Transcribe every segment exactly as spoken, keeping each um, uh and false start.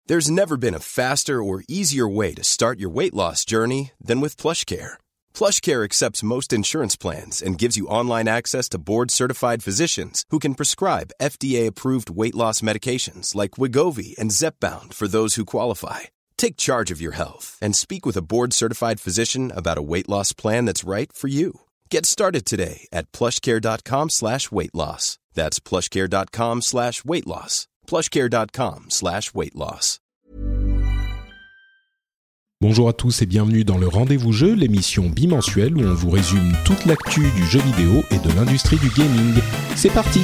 There's never been a faster or easier way to start your weight loss journey than with PlushCare. PlushCare accepts most insurance plans and gives you online access to board-certified physicians who can prescribe F D A-approved weight loss medications like Wegovy and Zepbound for those who qualify. Take charge of your health and speak with a board-certified physician about a weight loss plan that's right for you. Get started today at plushcare.com slash weight loss. That's plushcare.com slash weight loss. plushcare.com slash weight loss. Bonjour à tous et bienvenue dans le Rendez-vous Jeu, l'émission bimensuelle où on vous résume toute l'actu du jeu vidéo et de l'industrie du gaming. C'est parti!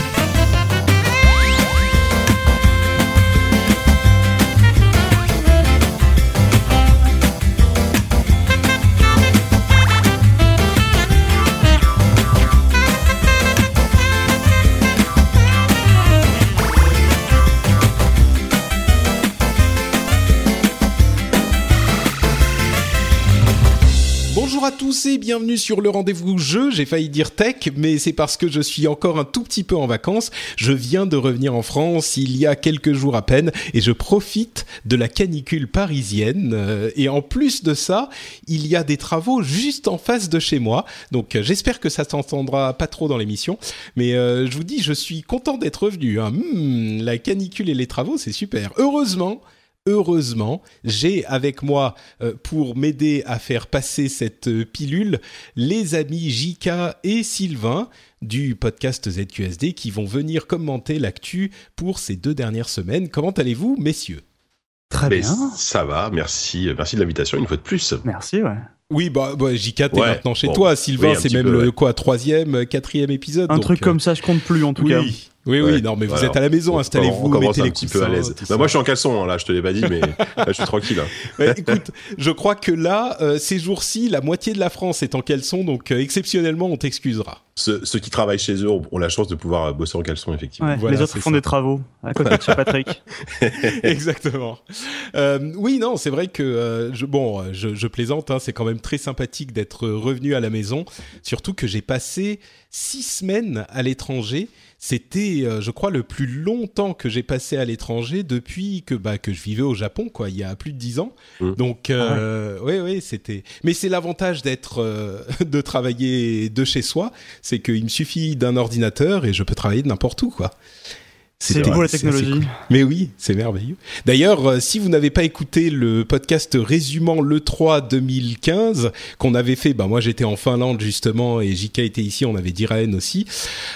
Bonjour à tous et bienvenue sur le Rendez-vous Jeu. J'ai failli dire tech, mais c'est parce que je suis encore un tout petit peu en vacances. Je viens de revenir en France il y a quelques jours à peine et je profite de la canicule parisienne. Et en plus de ça, il y a des travaux juste en face de chez moi. Donc j'espère que ça s'entendra pas trop dans l'émission. Mais euh, je vous dis, je suis content d'être revenu. Hein. Mmh, la canicule et les travaux, c'est super. Heureusement... Heureusement, j'ai avec moi, euh, pour m'aider à faire passer cette euh, pilule, les amis J K et Sylvain du podcast Z Q S D qui vont venir commenter l'actu pour ces deux dernières semaines. Comment allez-vous, messieurs ? Très Mais bien. Ça va, merci, merci de l'invitation une fois de plus. Merci, ouais. Oui, bah, bah J K, t'es Ouais, maintenant chez bon, toi. Sylvain, oui, un c'est petit même peu, le ouais. quoi, troisième, quatrième épisode. Un donc, truc euh, comme ça, je compte plus en tout oui. cas. Oui, Ouais, oui, non, mais vous voilà. êtes à la maison, On- installez-vous, on commence mettez un les petit coussins, peu à l'aise. tout Bah, ça. moi, je suis en caleçon, hein, là, je te l'ai pas dit, mais là, je suis tranquille. Hein. Ouais, écoute, je crois que là, euh, ces jours-ci, la moitié de la France est en caleçon, donc euh, exceptionnellement, on t'excusera. Ceux, ceux qui travaillent chez eux ont, ont la chance de pouvoir bosser en caleçon, effectivement. Ouais, Voilà, les autres c'est font ça. des travaux à côté de chez Patrick. Exactement. Euh, oui, non, c'est vrai que euh, je, bon, euh, je, je plaisante. Hein, c'est quand même très sympathique d'être revenu à la maison. Surtout que j'ai passé six semaines à l'étranger. C'était, euh, je crois, le plus longtemps que j'ai passé à l'étranger depuis que bah que je vivais au Japon, quoi. Il y a plus de dix ans. Mmh. Donc, euh, ouais, ouais, c'était. Mais c'est l'avantage d'être, euh, de travailler de chez soi, c'est qu'il me suffit d'un ordinateur et je peux travailler de n'importe où, quoi. C'est vrai, beau la c'est assez technologie. cool. Mais oui, c'est merveilleux. D'ailleurs, euh, si vous n'avez pas écouté le podcast résumant l'E trois deux mille quinze qu'on avait fait, bah moi j'étais en Finlande justement et J K était ici, on avait Diraen aussi.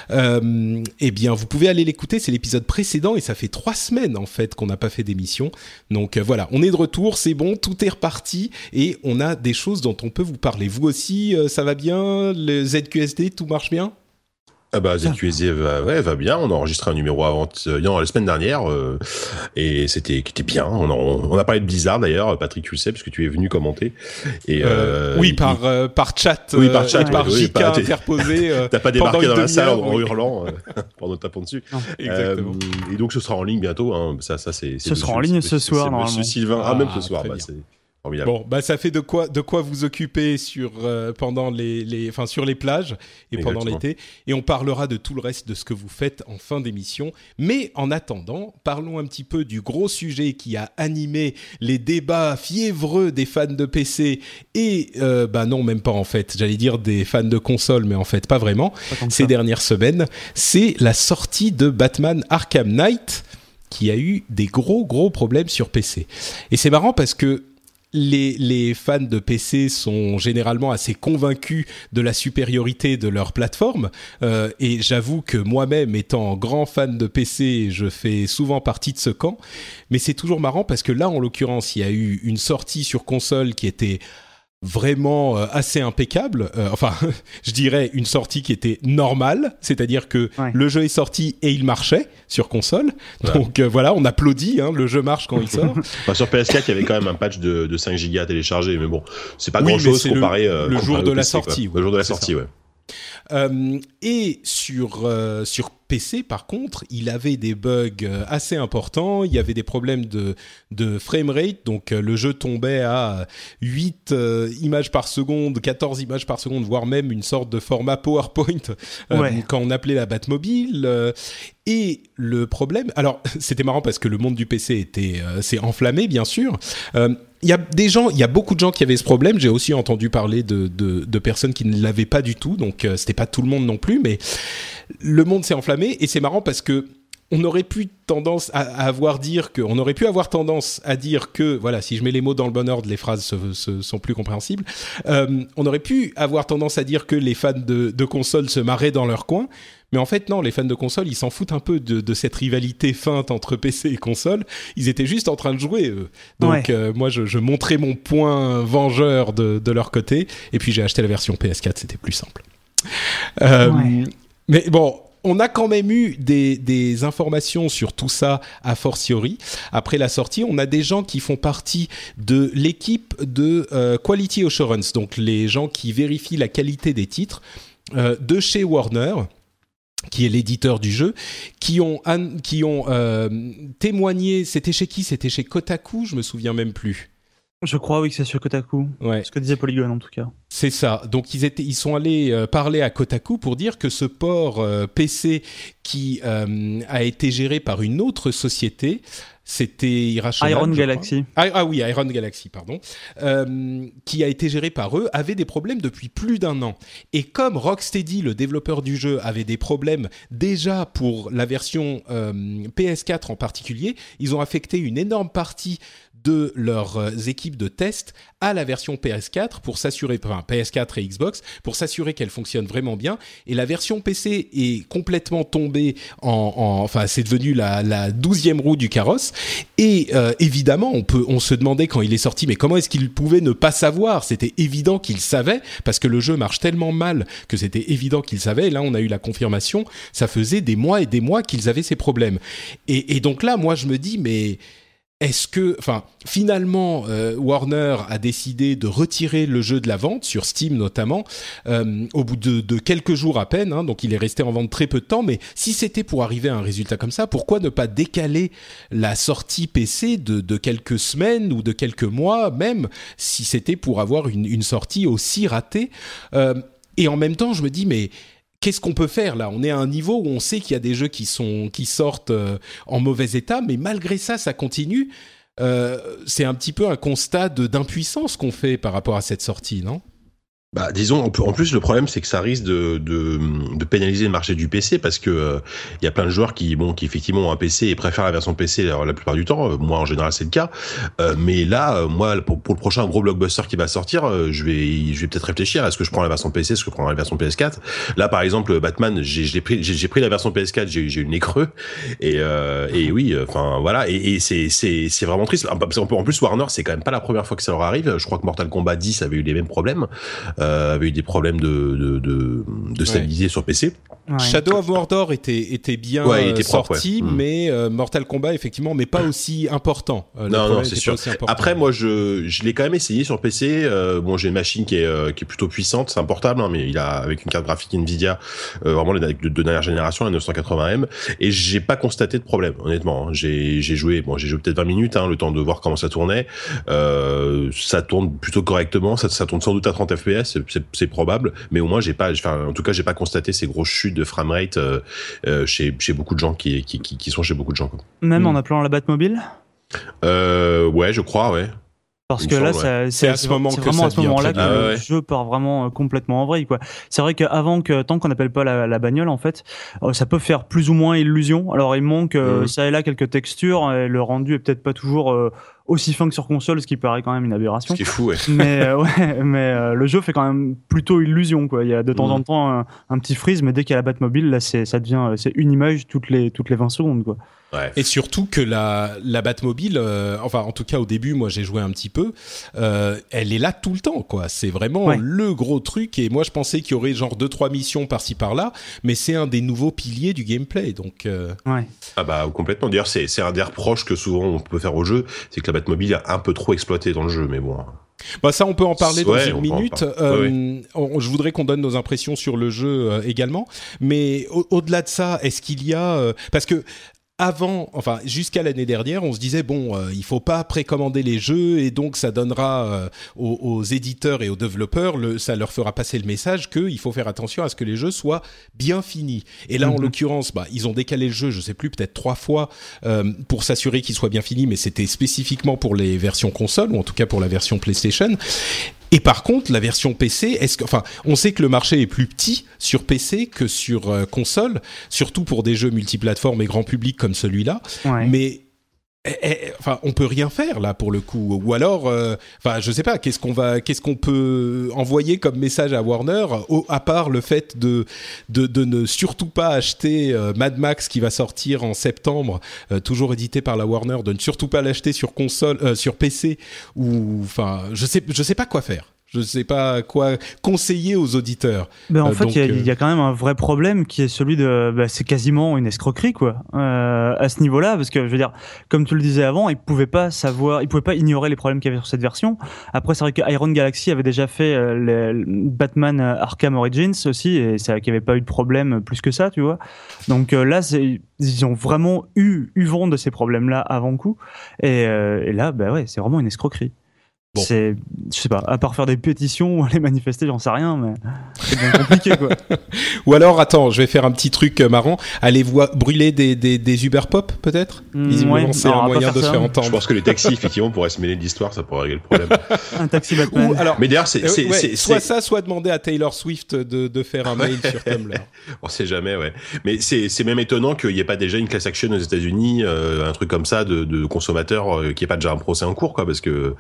Euh, eh bien, vous pouvez aller l'écouter, c'est l'épisode précédent et ça fait trois semaines en fait qu'on n'a pas fait d'émission. Donc euh, voilà, on est de retour, c'est bon, tout est reparti et on a des choses dont on peut vous parler. Vous aussi, euh, ça va bien, le Z Q S D, tout marche bien ? Ah bah, Z Q S D va, ouais, va bien. On a enregistré un numéro avant, euh, non, la semaine dernière, euh, et c'était, c'était bien. On a, on a parlé de Blizzard d'ailleurs, Patrick, tu le sais, parce que tu es venu commenter. Et, Euh, euh, oui, il- par, euh, par chat, Oui, par chat, euh, par oui, oui, J K bah, t'es- interposé. euh, T'as pas pendant débarqué une dans la salle en, demi-heure, en oui. hurlant euh, pendant te tapant dessus. Non. Exactement. Euh, et donc ce sera en ligne bientôt. Hein. Ça, ça c'est. c'est Ce sera monsieur- en ligne c'est- ce c'est- soir, c'est normalement. Monsieur Sylvain. Ah, même Ah, ce soir. très Bah, bien. c'est formidable. Bon, bah ça fait de quoi de quoi vous occuper sur euh, pendant les les enfin sur les plages et pendant Exactement. l'été, et on parlera de tout le reste de ce que vous faites en fin d'émission. Mais en attendant, parlons un petit peu du gros sujet qui a animé les débats fiévreux des fans de P C et euh, bah non, même pas en fait. J'allais dire des fans de console, mais en fait pas vraiment. Pas tant que Ces ça. dernières semaines, c'est la sortie de Batman Arkham Knight qui a eu des gros gros problèmes sur P C. Et c'est marrant parce que Les, les fans de P C sont généralement assez convaincus de la supériorité de leur plateforme, euh, et j'avoue que moi-même, étant grand fan de P C, je fais souvent partie de ce camp. Mais c'est toujours marrant parce que là, en l'occurrence, il y a eu une sortie sur console qui était vraiment euh, assez impeccable, euh, enfin je dirais une sortie qui était normale, c'est-à-dire que Ouais. le jeu est sorti et il marchait sur console, Ouais. donc euh, voilà, on applaudit, hein, le jeu marche quand il sort. Enfin, sur P S quatre, il y avait quand même un patch de, de cinq gigas téléchargé, mais bon, c'est pas Oui, grand chose mais c'est comparé le- euh, le comparé jour au de la P C, quoi. sortie, Le jour de la c'est sortie, ça. ouais. Euh, et sur, euh, sur P C, par contre, il avait des bugs assez importants. Il y avait des problèmes de, de framerate. Donc, euh, le jeu tombait à huit euh, images par seconde, quatorze images par seconde, voire même une sorte de format PowerPoint euh, ouais. quand on appelait la Batmobile. Euh, et le problème... Alors, c'était marrant parce que le monde du P C était, euh, s'est enflammé, bien sûr. Euh, Il y a des gens, il y a beaucoup de gens qui avaient ce problème. J'ai aussi entendu parler de, de, de personnes qui ne l'avaient pas du tout. Donc, euh, c'était pas tout le monde non plus. Mais le monde s'est enflammé. Et c'est marrant parce que on aurait pu tendance à, à avoir dire que, on aurait pu avoir tendance à dire que, voilà, si je mets les mots dans le bon ordre, les phrases se, se, sont plus compréhensibles. Euh, on aurait pu avoir tendance à dire que les fans de, de consoles se marraient dans leur coin. Mais en fait, non, les fans de console, ils s'en foutent un peu de, de cette rivalité feinte entre P C et console. Ils étaient juste en train de jouer, eux. Donc, ouais. euh, moi, je, je montrais mon point vengeur de, de leur côté. Et puis, j'ai acheté la version P S quatre, c'était plus simple. Euh, ouais. Mais bon, on a quand même eu des, des informations sur tout ça a fortiori. Après la sortie, on a des gens qui font partie de l'équipe de euh, Quality Assurance, donc les gens qui vérifient la qualité des titres euh, de chez Warner, qui est l'éditeur du jeu, qui ont, qui ont euh, témoigné. C'était chez qui ? C'était chez Kotaku ? Je me souviens même plus. Je crois, oui, que c'est sur Kotaku. Ouais. Ce que disait Polygon, en tout cas. C'est ça. Donc, ils, étaient, ils sont allés euh, parler à Kotaku pour dire que ce port euh, P C qui euh, a été géré par une autre société, c'était Irrational, Iron Galaxy. Ah, ah oui, Iron Galaxy, pardon. Euh, qui a été géré par eux, avait des problèmes depuis plus d'un an. Et comme Rocksteady, le développeur du jeu, avait des problèmes déjà pour la version euh, P S quatre en particulier, ils ont affecté une énorme partie de leurs équipes de test à la version P S quatre pour s'assurer, enfin P S quatre et Xbox, pour s'assurer qu'elle fonctionne vraiment bien. Et la version P C est complètement tombée en, en enfin c'est devenu la, la douzième roue du carrosse. Et euh, évidemment, on peut, on se demandait quand il est sorti, mais comment est-ce qu'il pouvait ne pas savoir ? C'était évident qu'il savait, parce que le jeu marche tellement mal que c'était évident qu'il savait. Et là, on a eu la confirmation. Ça faisait des mois et des mois qu'ils avaient ces problèmes. Et, et donc là, moi, je me dis, mais est-ce que, enfin, finalement, euh, Warner a décidé de retirer le jeu de la vente, sur Steam notamment, euh, au bout de, de quelques jours à peine, hein, donc il est resté en vente très peu de temps, mais si c'était pour arriver à un résultat comme ça, pourquoi ne pas décaler la sortie P C de, de quelques semaines ou de quelques mois, même si c'était pour avoir une, une sortie aussi ratée euh, et en même temps, je me dis, mais qu'est-ce qu'on peut faire là ? On est à un niveau où on sait qu'il y a des jeux qui, sont, qui sortent euh, en mauvais état, mais malgré ça, ça continue. Euh, c'est un petit peu un constat de, d'impuissance qu'on fait par rapport à cette sortie, non ? Bah, disons, en plus, le problème, c'est que ça risque de, de, de pénaliser le marché du P C parce que euh, il y a plein de joueurs qui, bon, qui effectivement ont un P C et préfèrent la version P C la, la plupart du temps. Moi, en général, c'est le cas. Euh, mais là, euh, moi, pour, pour le prochain gros blockbuster qui va sortir, euh, je vais, je vais peut-être réfléchir. Est-ce que je prends la version P C, est-ce que je prends la version P S quatre ? Là, par exemple, Batman, j'ai, j'ai pris, j'ai, j'ai pris la version P S quatre, j'ai, j'ai eu le nez creux. Et, euh, et oui, enfin, voilà. Et, et c'est, c'est, c'est vraiment triste. En plus, Warner, c'est quand même pas la première fois que ça leur arrive. Je crois que Mortal Kombat dix avait eu les mêmes problèmes. Euh, avait eu des problèmes de, de, de, de stabilité ouais. sur P C. Ouais. Shadow of Mordor était, était bien ouais, il était propre, sorti, ouais. mais euh, Mortal Kombat, effectivement, mais pas aussi important. Euh, non, non, c'est sûr. Important. Après, moi, je, je l'ai quand même essayé sur P C. Euh, bon, j'ai une machine qui est, euh, qui est plutôt puissante. C'est un portable, hein, mais il a, avec une carte graphique Nvidia, euh, vraiment de, de, de dernière génération, la neuf cent quatre-vingts M. Et j'ai pas constaté de problème, honnêtement. Hein. J'ai, j'ai joué, bon, j'ai joué peut-être vingt minutes, hein, le temps de voir comment ça tournait. Euh, ça tourne plutôt correctement. Ça, ça tourne sans doute à trente F P S. C'est, c'est, c'est probable. Mais au moins, j'ai pas, enfin, en tout cas, j'ai pas constaté ces grosses chutes de framerate euh, euh, chez, chez beaucoup de gens qui, qui, qui, qui sont chez beaucoup de gens. Quoi. Même mmh. en appelant la Batmobile euh, Ouais, je crois, ouais. Parce que là, ça, c'est, c'est à ce moment c'est que vraiment à ce moment-là que ah, le ouais. jeu part vraiment complètement en vrille, quoi. C'est vrai qu'avant que, tant qu'on n'appelle pas la, la bagnole, en fait, ça peut faire plus ou moins illusion. Alors, il manque mmh. ça et là quelques textures, et le rendu est peut-être pas toujours euh, aussi fin que sur console, ce qui paraît quand même une aberration. Ce qui est fou, ouais. Mais, euh, ouais, mais euh, le jeu fait quand même plutôt illusion, quoi. Il y a de temps mmh. en temps un, un petit freeze, mais dès qu'il y a la Batmobile, là, c'est, ça devient, c'est une image toutes les, toutes les vingt secondes, quoi. Ouais. Et surtout que la, la Batmobile, euh, enfin en tout cas au début, moi j'ai joué un petit peu, euh, elle est là tout le temps, quoi. C'est vraiment ouais. le gros truc. Et moi je pensais qu'il y aurait genre deux trois missions par-ci par-là, mais c'est un des nouveaux piliers du gameplay. Donc euh... ouais. Ah bah complètement. D'ailleurs c'est c'est un des reproches que souvent on peut faire au jeu, c'est que la Batmobile est un peu trop exploitée dans le jeu, mais bon. Bah ça, on peut en parler dans ouais, une minute. Euh, oui. on, je voudrais qu'on donne nos impressions sur le jeu euh, également. Mais au- au-delà de ça, est-ce qu'il y a... Euh, parce que avant, enfin jusqu'à l'année dernière, on se disait bon, euh, il faut pas précommander les jeux et donc ça donnera euh, aux, aux éditeurs et aux développeurs, le, ça leur fera passer le message qu'il faut faire attention à ce que les jeux soient bien finis. Et là, mm-hmm. en l'occurrence, bah ils ont décalé le jeu, je sais plus, peut-être trois fois euh, pour s'assurer qu'il soit bien fini, mais c'était spécifiquement pour les versions consoles ou en tout cas pour la version PlayStation. Et par contre, la version P C, est-ce que, enfin, on sait que le marché est plus petit sur P C que sur euh, console, surtout pour des jeux multiplateformes et grand public comme celui-là. Ouais. Mais, eh, eh, enfin, on peut rien faire là pour le coup. Ou alors, euh, enfin, je sais pas, qu'est-ce qu'on va, qu'est-ce qu'on peut envoyer comme message à Warner, au, à part le fait de de, de ne surtout pas acheter euh, Mad Max qui va sortir en septembre, euh, toujours édité par la Warner, de ne surtout pas l'acheter sur console, euh, sur P C, ou, enfin, je sais, je sais pas quoi faire. Je sais pas quoi conseiller aux auditeurs. Ben en euh, fait, il y, euh... y a quand même un vrai problème qui est celui de, bah, c'est quasiment une escroquerie quoi, euh, à ce niveau-là, parce que je veux dire, comme tu le disais avant, ils pouvaient pas savoir, ils pouvaient pas ignorer les problèmes qu'il y avait sur cette version. Après, c'est vrai que Iron Galaxy avait déjà fait euh, les, Batman Arkham Origins aussi, et c'est vrai qu'il y avait pas eu de problème plus que ça, tu vois. Donc euh, là, c'est, ils ont vraiment eu, eu vent de ces problèmes-là avant coup, et, euh, et là, bah ouais, c'est vraiment une escroquerie. Bon. C'est, je sais pas, à part faire des pétitions ou aller manifester, j'en sais rien, mais c'est bien compliqué, quoi. Ou alors, attends, je vais faire un petit truc marrant. Aller vo- brûler des, des, des Uber Pop, peut-être? Mmh, Visiblement, ouais, c'est non, un moyen de se faire entendre. Je pense que les taxis, effectivement, pourraient se mêler de l'histoire, ça pourrait régler le problème. Un taxi Batman. Ou, alors, mais d'ailleurs, c'est, c'est, ouais, c'est, soit c'est... ça, soit demander à Taylor Swift de, de faire un mail sur Tumblr. On sait jamais, ouais. Mais c'est, c'est même étonnant qu'il n'y ait pas déjà une class action aux États-Unis, euh, un truc comme ça de, de consommateurs, euh, qui ait pas déjà un procès en cours, quoi, parce que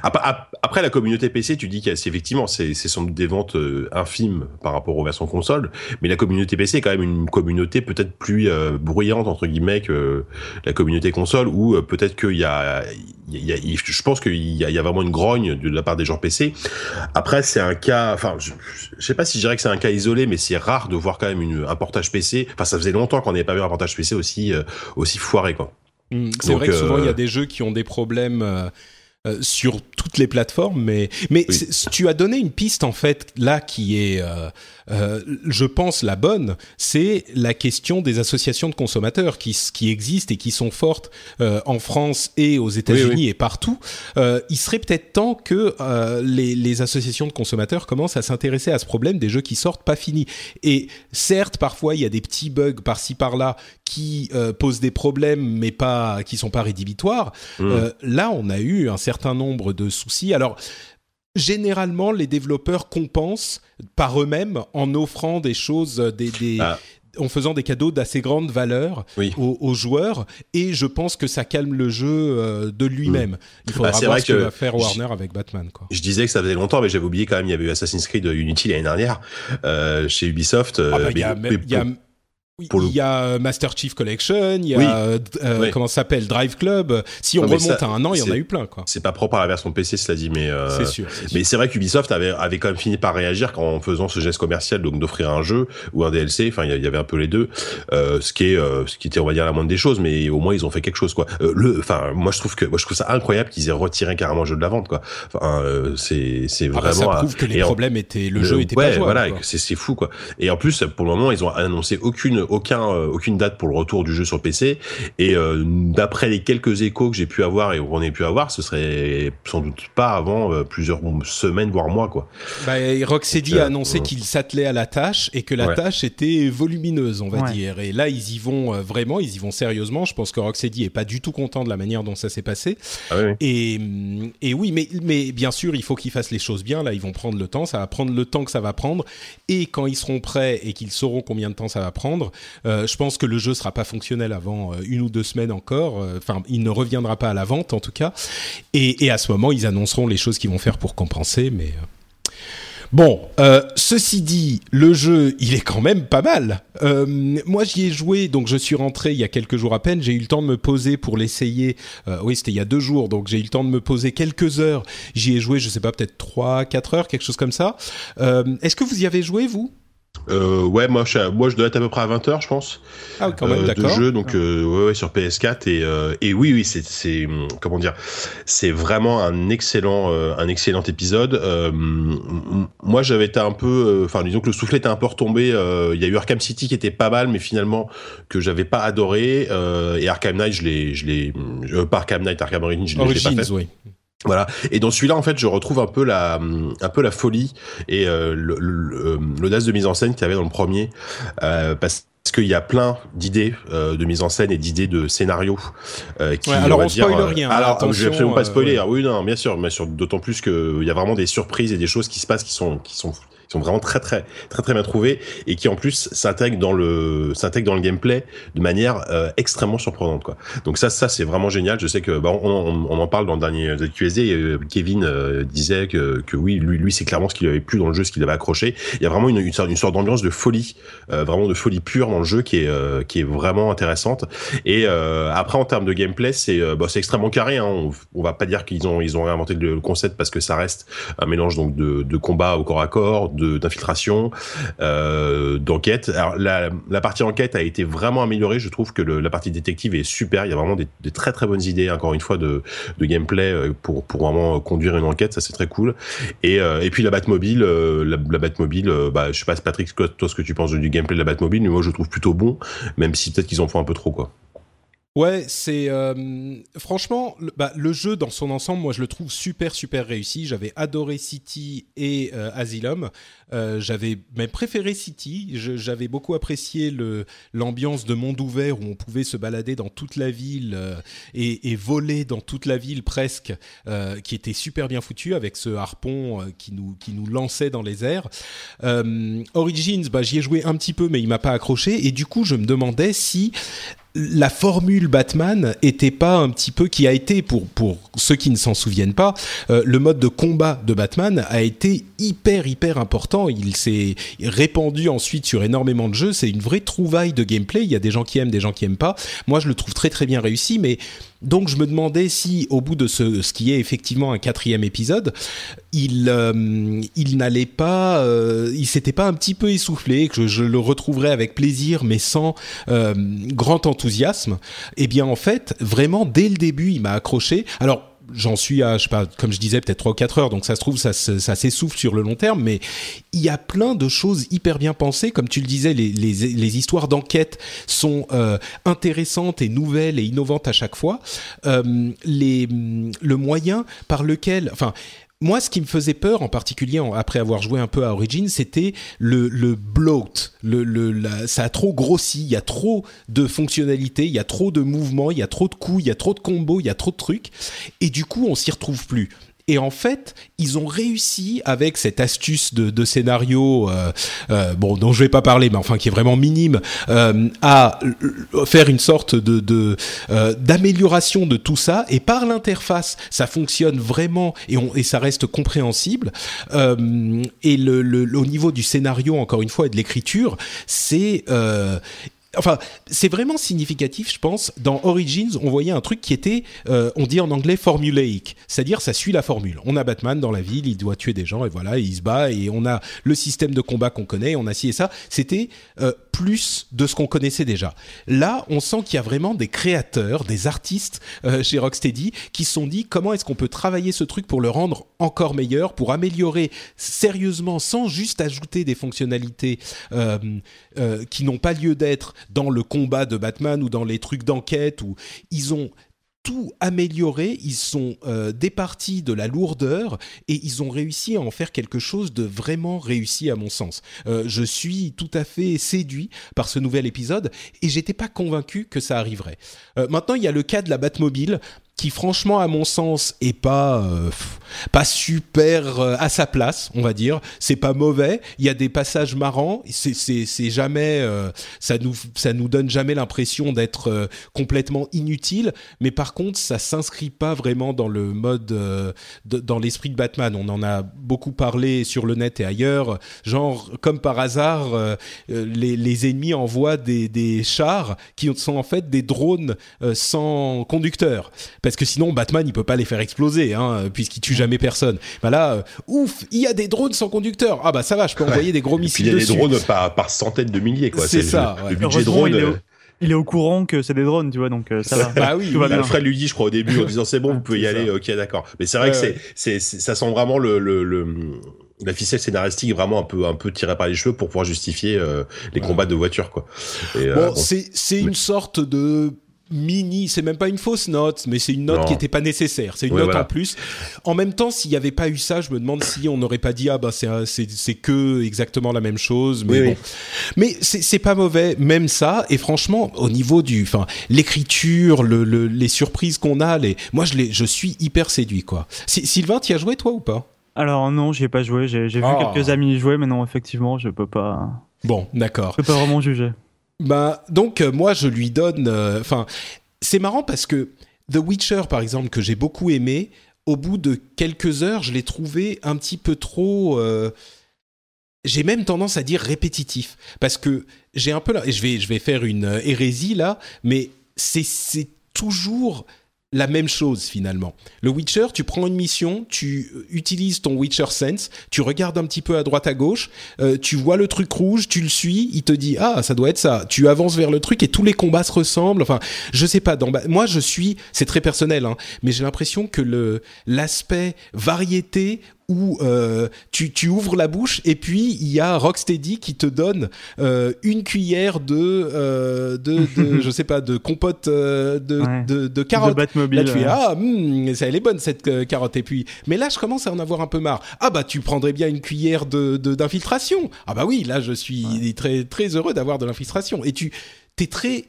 après la communauté P C, tu dis qu'effectivement, c'est, c'est sans doute des ventes euh, infimes par rapport aux versions console, mais la communauté P C est quand même une communauté peut-être plus euh, bruyante, entre guillemets, que euh, la communauté console, où euh, peut-être qu'il y a, il y a, il y a, je pense qu'il y a, il y a vraiment une grogne de la part des gens P C. Après, c'est un cas, enfin, je, je sais pas si je dirais que c'est un cas isolé, mais c'est rare de voir quand même une, un portage P C. Enfin, ça faisait longtemps qu'on n'avait pas vu un portage P C aussi, euh, aussi foiré, quoi. Mmh, c'est Donc, vrai que souvent, il euh... y a des jeux qui ont des problèmes... Euh... Euh, sur toutes les plateformes, mais mais oui. Tu as donné une piste en fait là qui est, euh, euh, je pense la bonne, c'est la question des associations de consommateurs qui qui existent et qui sont fortes euh, en France et aux États-Unis oui, oui. et partout. Euh, il serait peut-être temps que euh, les les associations de consommateurs commencent à s'intéresser à ce problème des jeux qui sortent pas finis. Et certes, parfois il y a des petits bugs par-ci par-là qui euh, posent des problèmes, mais pas qui sont pas rédhibitoires. Mmh. Euh, là, on a eu un certain nombre de soucis. Alors, généralement, les développeurs compensent par eux-mêmes en offrant des choses, des, des ah. en faisant des cadeaux d'assez grande valeur oui. aux, aux joueurs, et je pense que ça calme le jeu euh, de lui-même. Mmh. Il faudra bah, voir ce que, que va faire Warner j... avec Batman, quoi. Je disais que ça faisait longtemps, mais j'avais oublié quand même, il y avait eu Assassin's Creed Unity l'année dernière euh, chez Ubisoft. Euh, ah bah, mais, y a, mais, y a... Oui, il y a Master Chief Collection, il y a oui. euh, oui. comment ça s'appelle Drive Club. Si on non, remonte ça, à un an, il y en a eu plein, quoi. C'est pas propre à la version P C, cela dit, mais euh, c'est sûr. C'est sûr. Mais c'est vrai qu'Ubisoft avait avait quand même fini par réagir en faisant ce geste commercial, donc d'offrir un jeu ou un D L C. Enfin, il y avait un peu les deux, euh, ce qui est euh, ce qui était, on va dire, la moindre des choses, mais au moins ils ont fait quelque chose, quoi. Euh, le, enfin, moi je trouve que moi je trouve ça incroyable qu'ils aient retiré carrément le jeu de la vente, quoi. Enfin, euh, c'est c'est ah vraiment. Bah ça prouve que les en, problèmes étaient, le, le jeu était ouais, pas jouable. Voilà, c'est c'est fou, quoi. Et en plus, pour le moment, ils ont annoncé aucune aucun aucune date pour le retour du jeu sur P C, et euh, d'après les quelques échos que j'ai pu avoir et qu'on ait pu avoir, ce serait sans doute pas avant euh, plusieurs semaines voire mois, quoi. Bah, Rocksteady Donc, a annoncé euh, qu'il s'attelait à la tâche et que la ouais. tâche était volumineuse, on va ouais. dire, et là ils y vont euh, vraiment, ils y vont sérieusement. Je pense que Rocksteady est pas du tout content de la manière dont ça s'est passé. Ah oui, oui. Et, et oui, mais, mais bien sûr il faut qu'ils fassent les choses bien. Là ils vont prendre le temps, ça va prendre le temps que ça va prendre, et quand ils seront prêts et qu'ils sauront combien de temps ça va prendre, euh, je pense que le jeu sera pas fonctionnel avant une ou deux semaines encore. Enfin, il ne reviendra pas à la vente en tout cas. Et, et à ce moment, ils annonceront les choses qu'ils vont faire pour compenser. Mais bon, euh, ceci dit, le jeu, il est quand même pas mal. Euh, moi, j'y ai joué, donc je suis rentré il y a quelques jours à peine. J'ai eu le temps de me poser pour l'essayer. Euh, oui, c'était il y a deux jours, donc j'ai eu le temps de me poser quelques heures. J'y ai joué, je sais pas, peut-être trois, quatre heures, quelque chose comme ça. Euh, est-ce que vous y avez joué, vous ? Euh, ouais, moi je, moi je dois être à peu près à vingt heures, je pense. Ah, quand même, euh, d'accord. De jeu, donc euh, ouais, ouais, sur P S quatre et euh, et oui, oui, c'est c'est comment dire, c'est vraiment un excellent euh, un excellent épisode. Euh, moi, j'avais été un peu, enfin, euh, disons que le soufflet était un peu retombé. Il euh, y a eu Arkham City qui était pas mal, mais finalement que j'avais pas adoré. Euh, et Arkham Knight, je l'ai, je l'ai, euh, pas Arkham Knight, Arkham Origins, je l'ai, Origins, je l'ai pas fait. Oui. Voilà. Et dans celui-là, en fait, je retrouve un peu la, un peu la folie et euh, le, le, l'audace de mise en scène qu'il y avait dans le premier, euh, parce qu'il y a plein d'idées euh, de mise en scène et d'idées de scénarios euh, qui. Ouais, alors on, on spoil dire, rien. Alors, attention, je vais absolument pas spoiler. Euh, ouais. Oui, non, bien sûr, mais sur, d'autant plus que il y a vraiment des surprises et des choses qui se passent qui sont, qui sont. qui sont vraiment très très très très bien trouvés et qui en plus s'intègrent dans le s'intègrent dans le gameplay de manière euh, extrêmement surprenante, quoi. Donc ça ça c'est vraiment génial. Je sais que bah, on, on, on en parle dans le dernier Q S D et euh, Kevin euh, disait que que oui lui lui c'est clairement ce qu'il avait plu dans le jeu, ce qu'il avait accroché. Il y a vraiment une une, une sorte d'ambiance de folie, euh, vraiment de folie pure dans le jeu qui est euh, qui est vraiment intéressante. Et euh, après en termes de gameplay c'est euh, bah, c'est extrêmement carré, hein. On, on va pas dire qu'ils ont ils ont réinventé le concept parce que ça reste un mélange donc de de combat au corps à corps, de d'infiltration, euh, d'enquête. Alors la, la partie enquête a été vraiment améliorée. Je trouve que le, la partie détective est super. Il y a vraiment des, des très très bonnes idées, encore une fois, de, de gameplay pour pour vraiment conduire une enquête. Ça c'est très cool. Et euh, et puis la Batmobile, euh, la, la Batmobile, euh, bah je sais pas Patrick, toi ce que tu penses du gameplay de la Batmobile, mais moi je le trouve plutôt bon, même si peut-être qu'ils en font un peu trop, quoi. Ouais, c'est euh, franchement le, bah, le jeu dans son ensemble, moi je le trouve super super réussi. J'avais adoré City et euh, Asylum. Euh, j'avais même préféré City. Je, j'avais beaucoup apprécié le l'ambiance de monde ouvert où on pouvait se balader dans toute la ville euh, et, et voler dans toute la ville presque, euh, qui était super bien foutu avec ce harpon euh, qui nous qui nous lançait dans les airs. Euh, Origins, bah j'y ai joué un petit peu, mais il m'a pas accroché et du coup je me demandais si la formule Batman était pas un petit peu, qui a été, pour pour ceux qui ne s'en souviennent pas, euh, le mode de combat de Batman a été hyper hyper important. Il s'est répandu ensuite sur énormément de jeux. C'est une vraie trouvaille de gameplay. Il y a des gens qui aiment, des gens qui aiment pas. Moi, je le trouve très très bien réussi, mais donc je me demandais si, au bout de ce, ce qui est effectivement un quatrième épisode, il euh, il n'allait pas, euh, il s'était pas un petit peu essoufflé, que je, je le retrouverais avec plaisir, mais sans euh, grand enthousiasme. Eh bien, en fait, vraiment dès le début, il m'a accroché. Alors j'en suis à, je sais pas, comme je disais, peut-être trois ou quatre heures, donc ça se trouve, ça, ça s'essouffle sur le long terme, mais il y a plein de choses hyper bien pensées. Comme tu le disais, les, les, les histoires d'enquête sont euh, intéressantes et nouvelles et innovantes à chaque fois. Euh, les, le moyen par lequel... enfin. Moi, ce qui me faisait peur, en particulier en, après avoir joué un peu à Origins, c'était le, le bloat. Le, le, la, ça a trop grossi, il y a trop de fonctionnalités, il y a trop de mouvements, il y a trop de coups, il y a trop de combos, il y a trop de trucs. Et du coup, on s'y retrouve plus. Et en fait, ils ont réussi avec cette astuce de, de scénario, euh, euh, bon, dont je vais pas parler, mais enfin qui est vraiment minime, euh, à faire une sorte de, de euh, d'amélioration de tout ça. Et par l'interface, ça fonctionne vraiment et, on, et ça reste compréhensible. Euh, et le, le, au niveau du scénario, encore une fois, et de l'écriture, c'est euh, Enfin, c'est vraiment significatif, je pense. Dans Origins, on voyait un truc qui était, euh, on dit en anglais formulaic, c'est-à-dire ça suit la formule. On a Batman dans la ville, il doit tuer des gens et voilà, il se bat et on a le système de combat qu'on connaît, on a ci et ça. C'était euh, plus de ce qu'on connaissait déjà. Là, on sent qu'il y a vraiment des créateurs, des artistes euh, chez Rocksteady qui se sont dit comment est-ce qu'on peut travailler ce truc pour le rendre encore meilleur, pour améliorer sérieusement, sans juste ajouter des fonctionnalités euh, euh, qui n'ont pas lieu d'être dans le combat de Batman ou dans les trucs d'enquête, où ils ont tout amélioré, ils sont euh, départis de la lourdeur et ils ont réussi à en faire quelque chose de vraiment réussi à mon sens. Euh, je suis tout à fait séduit par ce nouvel épisode et j'étais pas convaincu que ça arriverait. Euh, maintenant, il y a le cas de la Batmobile qui franchement à mon sens est pas euh, pas super euh, à sa place, on va dire. C'est pas mauvais, il y a des passages marrants, c'est c'est c'est jamais euh, ça nous ça nous donne jamais l'impression d'être euh, complètement inutile, mais par contre ça s'inscrit pas vraiment dans le mode euh, de, dans l'esprit de Batman. On en a beaucoup parlé sur le net et ailleurs, genre comme par hasard euh, les les ennemis envoient des des chars qui sont en fait des drones euh, sans conducteur. parce que sinon Batman il peut pas les faire exploser, hein, puisqu'il tue jamais personne. Bah là, euh, ouf, il y a des drones sans conducteur. Ah bah ça va, je peux envoyer ouais. des gros missiles dessus. Il y a des drones par, par centaines de milliers, quoi. C'est, c'est ça. Le, ouais. le budget drone. Il est, au, il est au courant que c'est des drones, tu vois, donc euh, ça va. Bah oui. oui Alfred lui dit, je crois au début, en disant c'est bon, vous pouvez y aller. Ça. Ok, d'accord. Mais c'est vrai ouais, que ouais. c'est, c'est, c'est, ça sent vraiment le, le, le la ficelle scénaristique vraiment un peu un peu tirée par les cheveux pour pouvoir justifier euh, les ouais. combats de voitures, quoi. Et, bon, euh, bon, c'est c'est une sorte de mini, c'est même pas une fausse note, mais c'est une note non. qui était pas nécessaire. C'est une ouais, note voilà. en plus. En même temps, s'il y avait pas eu ça, je me demande si on n'aurait pas dit ah bah c'est c'est c'est que exactement la même chose. Mais oui, bon, oui. mais c'est c'est pas mauvais, même ça. Et franchement, au niveau du, enfin, l'écriture, le, le les surprises qu'on a, les, moi je les, je suis hyper séduit, quoi. Si, Sylvain, t'y as joué toi ou pas? Alors non, j'y ai pas joué. J'ai, j'ai vu oh. quelques amis y jouer, mais non, effectivement, je peux pas. Bon, d'accord. Je peux pas vraiment juger. Bah donc euh, moi je lui donne. Enfin, euh, c'est marrant parce que The Witcher par exemple que j'ai beaucoup aimé, au bout de quelques heures, je l'ai trouvé un petit peu trop. Euh, j'ai même tendance à dire répétitif parce que j'ai un peu là. Et je vais je vais faire une hérésie là, mais c'est c'est toujours la même chose finalement. Le Witcher, tu prends une mission, tu utilises ton Witcher Sense, tu regardes un petit peu à droite à gauche, euh, tu vois le truc rouge, tu le suis, il te dit ah ça doit être ça. Tu avances vers le truc et tous les combats se ressemblent. Enfin, je sais pas. Dans, moi, je suis, c'est très personnel, hein, mais j'ai l'impression que le l'aspect variété où euh, tu, tu ouvres la bouche et puis il y a Rocksteady qui te donne euh, une cuillère de, euh, de, de je sais pas, de compote euh, de, ouais. de, de carottes. De Batmobile, là tu fais ouais. ah, hmm, ça elle est bonne cette euh, carotte. Et puis, mais là je commence à en avoir un peu marre. Ah bah tu prendrais bien une cuillère de, de d'infiltration. Ah bah oui, là je suis ouais. très très heureux d'avoir de l'infiltration. Et tu t'es très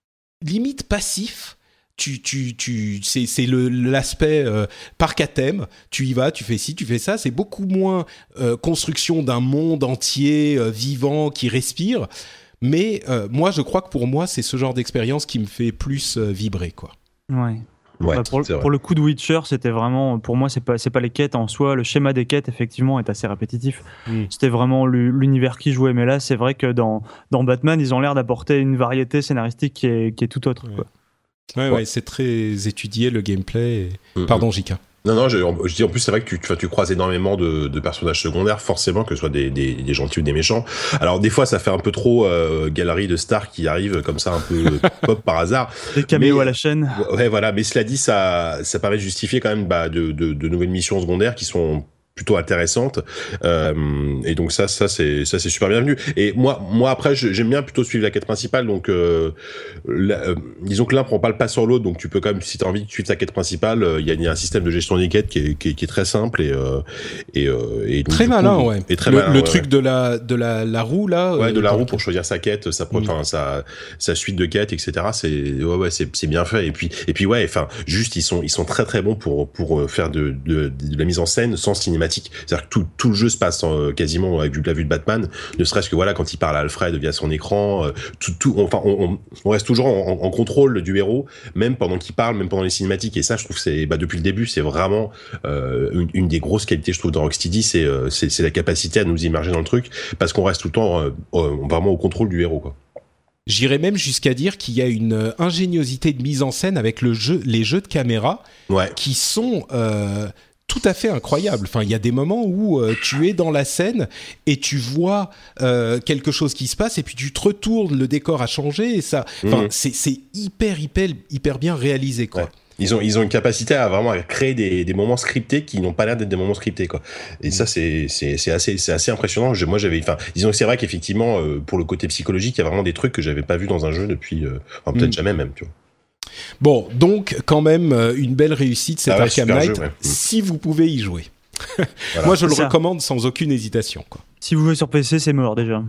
limite passif. Tu, tu, tu, c'est, c'est le, l'aspect euh, parc à thème. Tu y vas, tu fais ci, tu fais ça. C'est beaucoup moins euh, construction d'un monde entier euh, vivant qui respire. Mais euh, moi, je crois que pour moi, c'est ce genre d'expérience qui me fait plus euh, vibrer, quoi. Ouais. Ouais, bah pour, pour le coup de Witcher, c'était vraiment, pour moi, c'est pas, c'est pas les quêtes en soi. Le schéma des quêtes, effectivement, est assez répétitif. Mm. C'était vraiment l'univers qui jouait. Mais là, c'est vrai que dans, dans Batman, ils ont l'air d'apporter une variété scénaristique qui est, qui est tout autre, ouais. quoi. Ouais, ouais, c'est très étudié le gameplay. Et... Mm-hmm. Pardon, J K. Non, non, je, je dis en plus, c'est vrai que tu, tu, tu croises énormément de, de personnages secondaires, forcément, que ce soit des, des, des gentils ou des méchants. Alors, des fois, ça fait un peu trop euh, galerie de stars qui arrivent comme ça, un peu pop par hasard. Des caméos à la chaîne. Ouais, voilà. Mais cela dit, ça, ça permet de justifier quand même bah, de, de, de nouvelles missions secondaires qui sont plutôt intéressante euh, et donc ça ça c'est ça c'est super bienvenu. Et moi moi après je, j'aime bien plutôt suivre la quête principale, donc euh, la, euh, disons que l'un prend pas le pas sur l'autre, donc tu peux quand même, si tu as envie de suivre ta quête principale, il euh, y, y a un système de gestion des quêtes qui est, qui est, qui est très simple et euh, et, euh, et donc, très malin coup, ouais et très le, malin, le ouais, truc ouais. de la de la la roue là ouais euh, de la roue pour choisir sa quête, sa enfin mmh. sa sa suite de quêtes, etc. C'est ouais ouais c'est c'est bien fait. Et puis et puis ouais enfin juste ils sont ils sont très très bons pour pour faire de de, de la mise en scène sans cinématique. C'est-à-dire que tout tout le jeu se passe euh, quasiment avec la vue de Batman, ne serait-ce que voilà quand il parle à Alfred via son écran, euh, tout, tout, enfin on, on reste toujours en, en, en contrôle du héros, même pendant qu'il parle, même pendant les cinématiques. Et ça, je trouve, c'est bah, depuis le début, c'est vraiment euh, une, une des grosses qualités, je trouve, dans Rocksteady, c'est, euh, c'est c'est la capacité à nous immerger dans le truc, parce qu'on reste tout le temps euh, euh, vraiment au contrôle du héros, quoi. J'irais même jusqu'à dire qu'il y a une ingéniosité de mise en scène avec le jeu, les jeux de caméra, ouais. qui sont euh, tout à fait incroyable. Enfin, il y a des moments où euh, tu es dans la scène et tu vois euh, quelque chose qui se passe et puis tu te retournes, le décor a changé et ça. Enfin, mmh. c'est c'est hyper hyper hyper bien réalisé, quoi. Ouais. Ils ont ils ont une capacité à vraiment à créer des des moments scriptés qui n'ont pas l'air d'être des moments scriptés, quoi. Et mmh. ça c'est c'est c'est assez c'est assez impressionnant. Je, moi j'avais enfin disons que c'est vrai qu'effectivement euh, pour le côté psychologique, il y a vraiment des trucs que j'avais pas vu dans un jeu depuis euh, enfin peut-être mmh. jamais même, tu vois. Bon, donc quand même une belle réussite, cet ah ouais, Arkham Knight, ouais. si vous pouvez y jouer. Voilà. Moi, je le ça. recommande sans aucune hésitation, quoi. Si vous jouez sur P C, c'est mort déjà.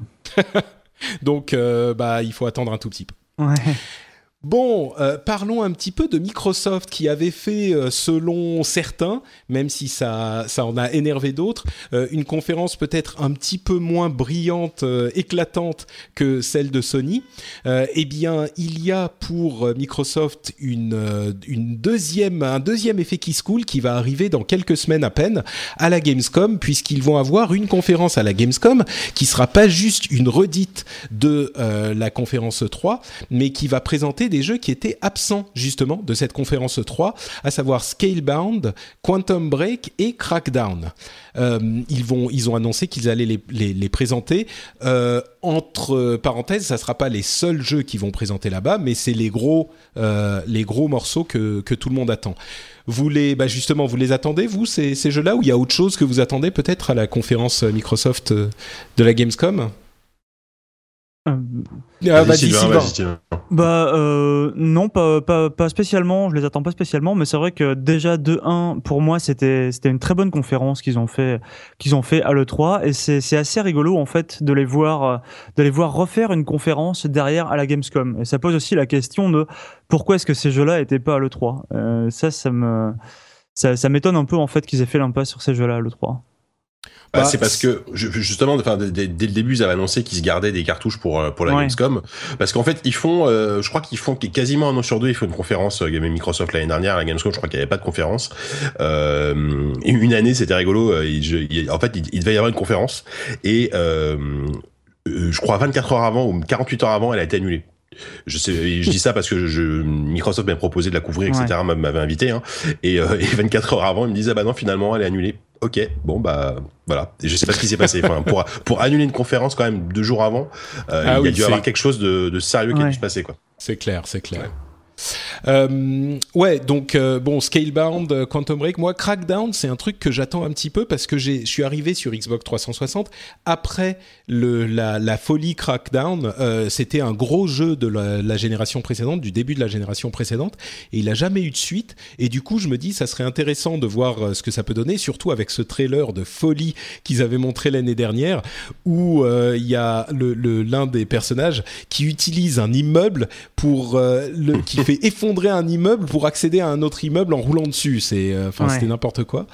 Donc, euh, bah, il faut attendre un tout petit peu. Ouais. Bon, euh, parlons un petit peu de Microsoft qui avait fait, euh, selon certains, même si ça, ça en a énervé d'autres, euh, une conférence peut-être un petit peu moins brillante, euh, éclatante que celle de Sony. Euh, eh bien, il y a pour Microsoft une, euh, une deuxième, un deuxième effet qui se coule qui va arriver dans quelques semaines à peine à la Gamescom, puisqu'ils vont avoir une conférence à la Gamescom qui sera pas juste une redite de euh, la conférence E trois, mais qui va présenter des des jeux qui étaient absents justement de cette conférence E trois, à savoir Scalebound, Quantum Break et Crackdown. Euh, ils vont, ils ont annoncé qu'ils allaient les, les, les présenter. Euh, entre parenthèses, ça sera pas les seuls jeux qu'ils vont présenter là-bas, mais c'est les gros, euh, les gros morceaux que que tout le monde attend. Vous les, bah justement, vous les attendez vous ces ces jeux-là, ou il y a autre chose que vous attendez peut-être à la conférence Microsoft de la Gamescom? Euh... Ah, vas-y, Sylvain. Vas-y, Sylvain. Bah euh, non, pas, pas pas spécialement. Je les attends pas spécialement, mais c'est vrai que déjà de un, pour moi, c'était c'était une très bonne conférence qu'ils ont fait qu'ils ont fait à l'E trois, et c'est c'est assez rigolo en fait de les voir de les voir refaire une conférence derrière à la Gamescom. Et ça pose aussi la question de pourquoi est-ce que ces jeux-là étaient pas à l'E trois. Euh, ça, ça me ça ça m'étonne un peu en fait qu'ils aient fait l'impasse sur ces jeux-là à l'E trois. Bah, bah, c'est parce que justement, enfin, dès, dès le début, ils avaient annoncé qu'ils se gardaient des cartouches pour pour la ouais. Gamescom, parce qu'en fait, ils font, euh, je crois qu'ils font quasiment un an sur deux, ils font une conférence. Euh, Microsoft l'année dernière, à la Gamescom, je crois qu'il n'y avait pas de conférence. Euh, une année, c'était rigolo. Il, il, en fait, il, il devait y avoir une conférence et euh, je crois vingt-quatre heures avant ou quarante-huit heures avant, elle a été annulée. Je sais, je dis ça parce que je, je Microsoft m'a proposé de la couvrir, et cetera. Ouais. M'avait invité, hein. Et, euh, et vingt-quatre heures avant, ils me disaient, ah bah non, finalement, elle est annulée. Ok, bon bah voilà. Et je sais pas ce qui s'est passé. Enfin, pour pour annuler une conférence quand même deux jours avant, euh, ah il oui, y a dû y avoir quelque chose de, de sérieux qui ouais. a dû se passer, quoi. C'est clair, c'est clair. Ouais. Euh, ouais, donc euh, bon, Scalebound, Quantum Break, moi Crackdown, c'est un truc que j'attends un petit peu parce que j'ai, je suis arrivé sur Xbox trois cent soixante après le la, la folie Crackdown. Euh, c'était un gros jeu de la, la génération précédente, du début de la génération précédente, et il a jamais eu de suite. Et du coup, je me dis, ça serait intéressant de voir ce que ça peut donner, surtout avec ce trailer de folie qu'ils avaient montré l'année dernière, où il euh, y a le, le l'un des personnages qui utilise un immeuble pour euh, le qui fait effondrer un immeuble pour accéder à un autre immeuble en roulant dessus. C'est, enfin, euh, ouais. c'était n'importe quoi.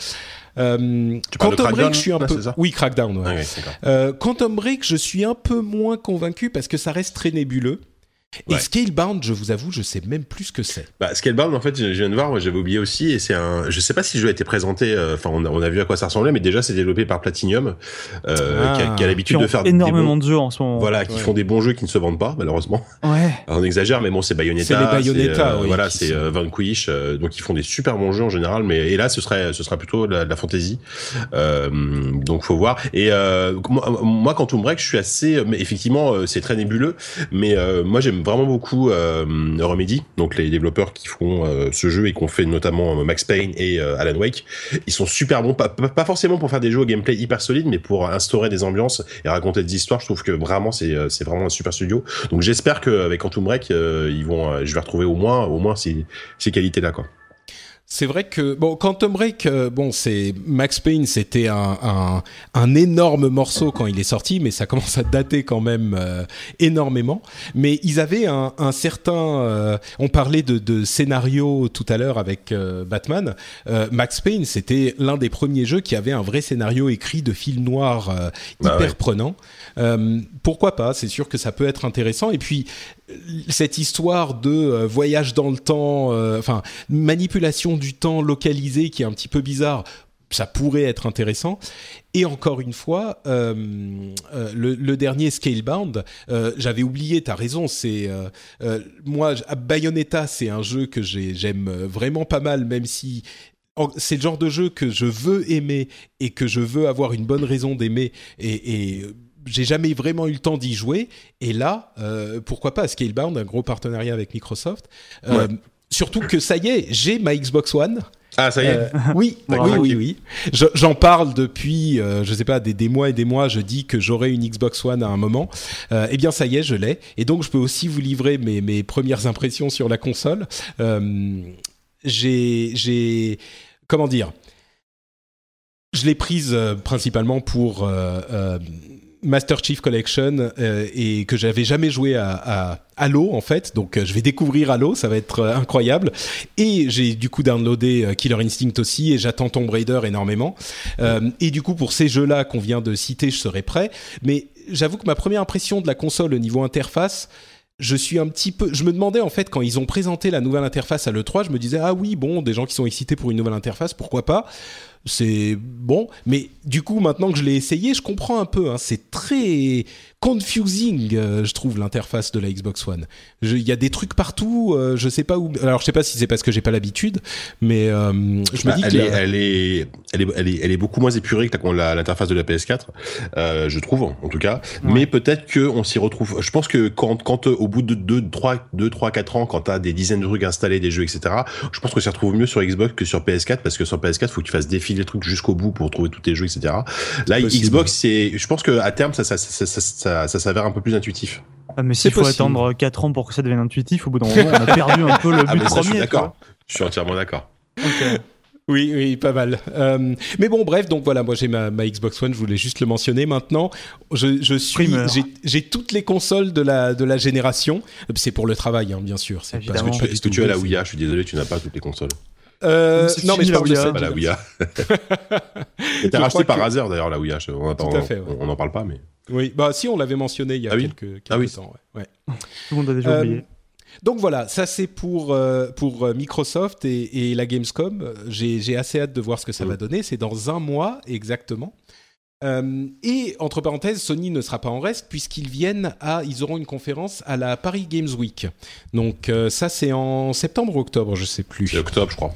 Euh, tu parles Quantum de Break, je suis un là, peu. Oui, Crackdown. Ouais. Ah oui, euh, Quantum Break, je suis un peu moins convaincu parce que ça reste très nébuleux. Et ouais. Scalebound, je vous avoue, je sais même plus ce que c'est. Bah, Scalebound, en fait, je viens de voir, moi j'avais oublié aussi, et c'est un, je sais pas si le jeu a été présenté, enfin, euh, on, on a vu à quoi ça ressemblait, mais déjà c'est développé par Platinum, euh, ah, qui, a, qui a l'habitude de faire énormément des bons, de jeux en ce moment. Voilà, qui ouais. font des bons jeux qui ne se vendent pas, malheureusement. Ouais. Alors, on exagère, mais bon, c'est Bayonetta. C'est les Bayonetta, c'est, euh, oui, voilà, c'est euh, Vanquish, euh, donc ils font des super bons jeux en général, mais, et là, ce serait, ce sera plutôt de la, de la fantasy. Euh, donc faut voir. Et, euh, moi, moi, Quantum Break, je suis assez, mais effectivement, euh, c'est très nébuleux, mais, euh, moi, j'aime vraiment beaucoup, Euh, Remedy, donc les développeurs qui font euh, ce jeu et qui ont fait notamment euh, Max Payne et euh, Alan Wake. Ils sont super bons, pas, pas forcément pour faire des jeux au gameplay hyper solide, mais pour instaurer des ambiances et raconter des histoires. Je trouve que vraiment c'est c'est vraiment un super studio. Donc j'espère qu'avec Quantum Break, euh, ils vont, euh, je vais retrouver au moins au moins ces ces qualités là, quoi. C'est vrai que bon, Quantum Break, euh, bon, c'est Max Payne, c'était un, un un énorme morceau quand il est sorti, mais ça commence à dater quand même euh, énormément. Mais ils avaient un, un certain, euh, on parlait de, de scénario tout à l'heure avec euh, Batman. Euh, Max Payne, c'était l'un des premiers jeux qui avait un vrai scénario écrit de fil noir euh, hyper bah ouais. prenant. Euh, pourquoi pas ? C'est sûr que ça peut être intéressant. Et puis cette histoire de euh, voyage dans le temps, enfin euh, manipulation du temps localisé qui est un petit peu bizarre, ça pourrait être intéressant. Et encore une fois, euh, euh, le, le dernier Scalebound, euh, j'avais oublié, t'as raison, c'est euh, euh, moi Bayonetta, c'est un jeu que j'ai, j'aime vraiment pas mal, même si c'est le genre de jeu que je veux aimer et que je veux avoir une bonne raison d'aimer, et, et j'ai jamais vraiment eu le temps d'y jouer. Et là, euh, pourquoi pas Scalebound, un gros partenariat avec Microsoft. Euh, ouais. Surtout que ça y est, j'ai ma Xbox One. Ah, ça y est. Euh, oui, oui, oui, oui. Je, j'en parle depuis, euh, je sais pas, des, des mois et des mois. Je dis que j'aurai une Xbox One à un moment. Euh, eh bien, ça y est, je l'ai. Et donc, je peux aussi vous livrer mes, mes premières impressions sur la console. Euh, j'ai, j'ai, comment dire, je l'ai prise euh, principalement pour euh, euh, Master Chief Collection euh, et que j'avais jamais joué à, à Halo en fait, donc euh, je vais découvrir Halo, ça va être euh, incroyable. Et j'ai du coup downloadé euh, Killer Instinct aussi, et j'attends Tomb Raider énormément. Euh, et du coup pour ces jeux-là qu'on vient de citer, je serai prêt. Mais j'avoue que ma première impression de la console au niveau interface, je suis un petit peu, je me demandais en fait quand ils ont présenté la nouvelle interface à l'E trois, je me disais ah oui bon, des gens qui sont excités pour une nouvelle interface, pourquoi pas. C'est bon, mais du coup maintenant que je l'ai essayé, je comprends un peu. Hein, c'est très confusing, euh, je trouve, l'interface de la Xbox One. Il y a des trucs partout, euh, je sais pas où. Alors je sais pas si c'est parce que j'ai pas l'habitude, mais euh, je bah, me dis elle que est, la... elle est, elle est, elle est, elle est beaucoup moins épurée que la, la, l'interface de la P S quatre, euh, je trouve en tout cas. Ouais. Mais peut-être que on s'y retrouve. Je pense que quand, quand au bout de deux, trois, deux, trois, quatre ans, quand t'as des dizaines de trucs installés, des jeux, et cetera, je pense qu'on s'y retrouve mieux sur Xbox que sur P S quatre, parce que sur P S quatre, faut que tu fasses défiler les trucs jusqu'au bout pour trouver tous tes jeux, et cetera. Là, possible. Xbox, c'est, je pense que à terme, ça, ça, ça, ça, ça, ça s'avère un peu plus intuitif. Ah, mais s'il faut possible. attendre quatre ans pour que ça devienne intuitif, au bout d'un moment, on a perdu un peu le but ah, mais ça, premier. Je suis d'accord. Je suis entièrement d'accord. Okay. Oui, oui, pas mal. Euh, mais bon, bref, donc voilà, moi j'ai ma, ma Xbox One, je voulais juste le mentionner. Maintenant, je, je suis, j'ai, j'ai toutes les consoles de la de la génération. C'est pour le travail, hein, bien sûr. C'est parce que tu, est-ce que tu as la Ouya ? Je suis désolé, tu n'as pas toutes les consoles. Euh, non, mais je parle de c'est pas la Ouya. C'était racheté par que... Razer d'ailleurs la Ouya. On n'en fait, ouais. parle pas, mais. Oui, bah si, on l'avait mentionné il y a ah quelques, quelques ah oui. temps. Ouais. Ouais. Tout le monde a déjà euh, oublié. Donc voilà, ça c'est pour euh, pour Microsoft et, et la Gamescom. J'ai, j'ai assez hâte de voir ce que ça mmh. va donner. C'est dans un mois exactement. Euh, et entre parenthèses, Sony ne sera pas en reste puisqu'ils viennent à, ils auront une conférence à la Paris Games Week. Donc euh, ça c'est en septembre ou octobre, je sais plus. C'est octobre, je crois.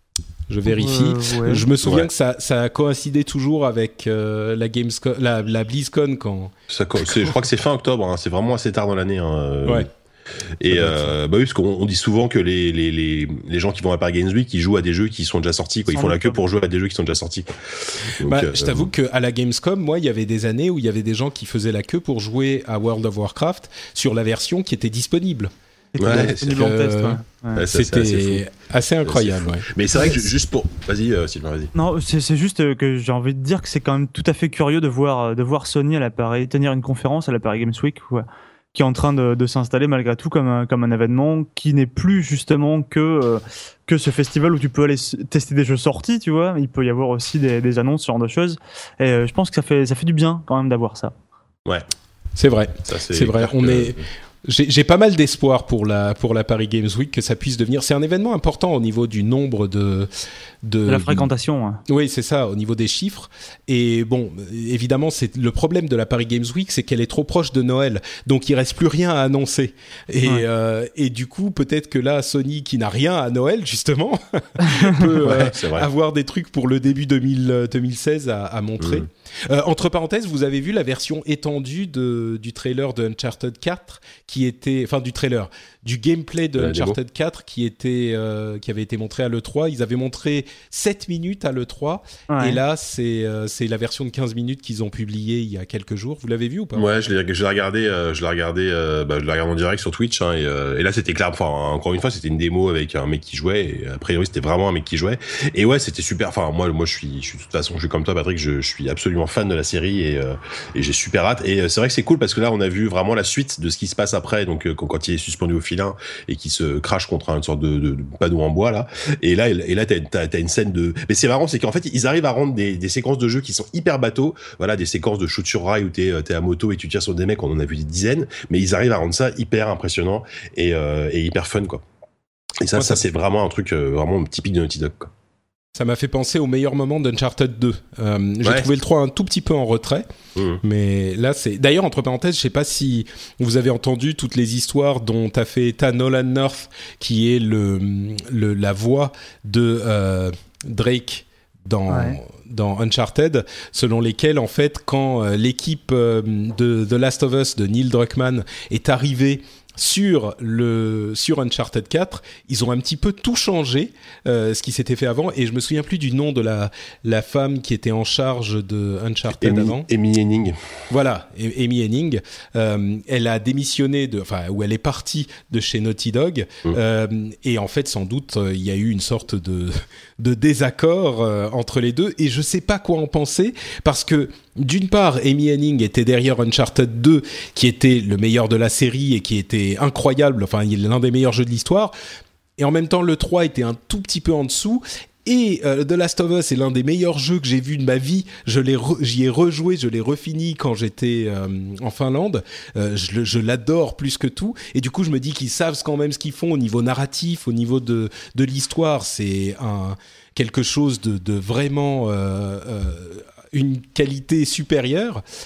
Je vérifie. Euh, ouais. Je me souviens ouais. que ça, ça a coïncidé toujours avec euh, la Gamescom, la, la BlizzCon quand. Ça, c'est, je crois que c'est fin octobre. Hein, c'est vraiment assez tard dans l'année. Hein, ouais. Et euh, bah oui, parce qu'on on dit souvent que les les les les gens qui vont à Paris Games Week, ils jouent à des jeux qui sont déjà sortis, quoi. Ils font la queue pour jouer à des jeux qui sont déjà sortis. Donc, bah, euh, je t'avoue que à la Gamescom, moi, il y avait des années où il y avait des gens qui faisaient la queue pour jouer à World of Warcraft sur la version qui était disponible. Ouais, c'est que, euh, test, ouais. Ouais, ça, c'était assez, assez incroyable. C'est ouais. Mais c'est vrai que juste pour, vas-y, euh, Sylvain, vas-y. Non, c'est, c'est juste que j'ai envie de dire que c'est quand même tout à fait curieux de voir de voir Sony à la Paris tenir une conférence à la Paris Games Week, ouais, qui est en train de, de s'installer malgré tout comme un, comme un événement qui n'est plus justement que euh, que ce festival où tu peux aller tester des jeux sortis, tu vois. Il peut y avoir aussi des, des annonces, ce genre de choses. Et euh, je pense que ça fait ça fait du bien quand même d'avoir ça. Ouais, c'est vrai. Ça, c'est, c'est vrai. On que... est J'ai, j'ai pas mal d'espoir pour la pour la Paris Games Week que ça puisse devenir. C'est un événement important au niveau du nombre de de, de la fréquentation. Hein. Oui, c'est ça, au niveau des chiffres. Et bon, évidemment, c'est le problème de la Paris Games Week, c'est qu'elle est trop proche de Noël, donc il reste plus rien à annoncer. Et ouais. euh, et du coup, peut-être que là, Sony, qui n'a rien à Noël justement, peut ouais, euh, avoir des trucs pour le début deux mille seize à, à montrer. Mmh. Euh, entre parenthèses, vous avez vu la version étendue de, du trailer de Uncharted quatre, qui était, enfin du trailer, du gameplay de Uncharted quatre qui était, euh, qui avait été montré à l'E trois. Ils avaient montré sept minutes à l'E trois, ouais. Et là c'est euh, c'est la version de quinze minutes qu'ils ont publiée il y a quelques jours. Vous l'avez vu ou pas ? Ouais, je l'ai, je l'ai regardé, euh, je l'ai regardé, euh, bah, je l'ai regardé en direct sur Twitch, hein, et, euh, et là c'était clair. Enfin, encore une fois, c'était une démo avec un mec qui jouait. Et a priori, c'était vraiment un mec qui jouait. Et ouais, c'était super. Enfin, moi, moi, je suis, je suis de toute façon, je suis comme toi, Patrick. Je, je suis absolument fan de la série et, euh, et j'ai super hâte. Et c'est vrai que c'est cool parce que là, on a vu vraiment la suite de ce qui se passe après. Donc, euh, quand, quand il est suspendu au filin et qu'il se crache contre une sorte de, de, de panneau en bois là. Et là, et là, t'as, t'as, t'as une scène de. Mais c'est marrant, c'est qu'en fait, ils arrivent à rendre des, des séquences de jeu qui sont hyper bateaux. Voilà, des séquences de shoot sur rail où t'es, t'es à moto et tu tires sur des mecs. On en a vu des dizaines, mais ils arrivent à rendre ça hyper impressionnant et, euh, et hyper fun, quoi. Et ça, ouais, ça, ça c'est vraiment un truc euh, vraiment typique de Naughty Dog, quoi. Ça m'a fait penser au meilleur moment d'Uncharted deux. Euh, j'ai ouais. trouvé le trois un tout petit peu en retrait, mmh. mais là c'est. D'ailleurs, entre parenthèses, je sais pas si vous avez entendu toutes les histoires dont a fait état Nolan North, qui est le, le la voix de euh, Drake dans ouais. dans Uncharted, selon lesquelles en fait quand euh, l'équipe euh, de The Last of Us de Neil Druckmann est arrivée sur le sur Uncharted quatre, ils ont un petit peu tout changé, euh, ce qui s'était fait avant, et je me souviens plus du nom de la la femme qui était en charge de Uncharted Amy, avant. Amy Hennig. Voilà, Amy Hennig. Euh, elle a démissionné de, enfin, ou elle est partie de chez Naughty Dog, mmh. euh, et en fait, sans doute, il y a eu une sorte de de désaccord euh, entre les deux, et je sais pas quoi en penser parce que d'une part, Amy Hennig était derrière Uncharted deux, qui était le meilleur de la série et qui était incroyable, enfin, il est l'un des meilleurs jeux de l'histoire. Et en même temps, le trois était un tout petit peu en dessous. Et euh, The Last of Us est l'un des meilleurs jeux que j'ai vu de ma vie. Je l'ai re- j'y ai rejoué, je l'ai refini quand j'étais euh, en Finlande. Euh, je, je l'adore plus que tout. Et du coup, je me dis qu'ils savent quand même ce qu'ils font au niveau narratif, au niveau de, de l'histoire. C'est un, quelque chose de, de vraiment... Euh, euh, une qualité supérieure.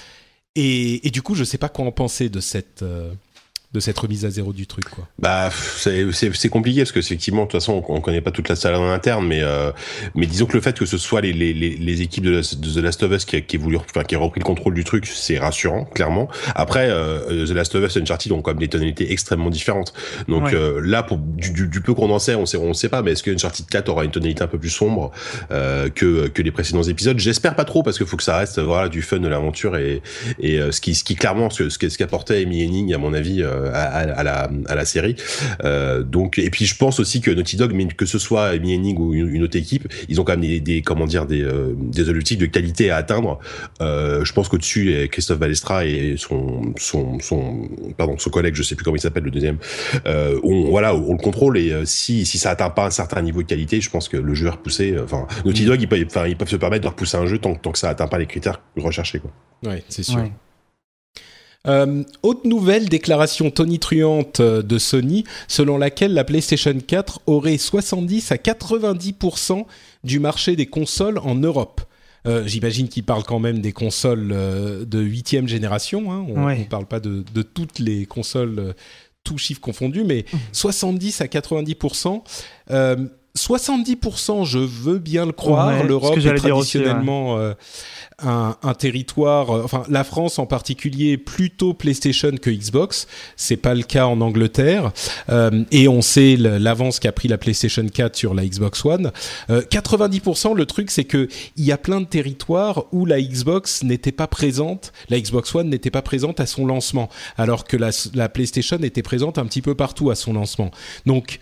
Et, et du coup, je sais pas quoi en penser de cette euh, de cette remise à zéro du truc, quoi. Bah, c'est, c'est, c'est compliqué parce que effectivement, de toute façon, on, on connaît pas toute la salle en interne, mais euh, mais disons que le fait que ce soit les les les, les équipes de, de The Last of Us qui qui voulu, enfin, qui a repris le contrôle du truc, c'est rassurant, clairement. Après, euh, The Last of Us et Uncharted ont quand même des tonalités extrêmement différentes. Donc ouais. euh, là, pour du, du, du peu qu'on en sait, on sait on sait pas, mais est-ce que Uncharted quatre aura une tonalité un peu plus sombre euh, que que les précédents épisodes? J'espère pas trop parce qu'il faut que ça reste voilà du fun, de l'aventure et et euh, ce qui ce qui clairement ce ce, ce qu'apportait Amy Hennig à mon avis euh, à, à la à la série. Euh, donc et puis je pense aussi que Naughty Dog, mais que ce soit Amy Hennig ou une, une autre équipe, ils ont quand même des, des comment dire des euh, des objectifs de qualité à atteindre. Euh, je pense qu'au-dessus Christophe Balestra et son son son pardon son collègue, je sais plus comment il s'appelle le deuxième, euh, on voilà on le contrôle et euh, si si ça atteint pas un certain niveau de qualité, je pense que le jeu est repoussé. Enfin Naughty Dog ils peuvent enfin ils peuvent se permettre de repousser un jeu tant tant que ça atteint pas les critères recherchés, quoi. Ouais, c'est sûr. Ouais. Euh, autre nouvelle, déclaration tonitruante de Sony, selon laquelle la PlayStation quatre aurait soixante-dix à quatre-vingt-dix pour cent du marché des consoles en Europe. Euh, j'imagine qu'ils parlent quand même des consoles euh, de huitième génération, hein. On ne ouais. parle pas de, de toutes les consoles, euh, tous chiffres confondus, mais mmh. soixante-dix à quatre-vingt-dix pour cent. Euh, soixante-dix pour cent, je veux bien le croire. Ouais, L'Europe est traditionnellement aussi, ouais. euh, un, un territoire, euh, enfin la France en particulier, plutôt PlayStation que Xbox. C'est pas le cas en Angleterre. Euh, et on sait l'avance qu'a pris la PlayStation quatre sur la Xbox One. Euh, quatre-vingt-dix pour cent, le truc, c'est que il y a plein de territoires où la Xbox n'était pas présente, la Xbox One n'était pas présente à son lancement, alors que la, la PlayStation était présente un petit peu partout à son lancement. Donc,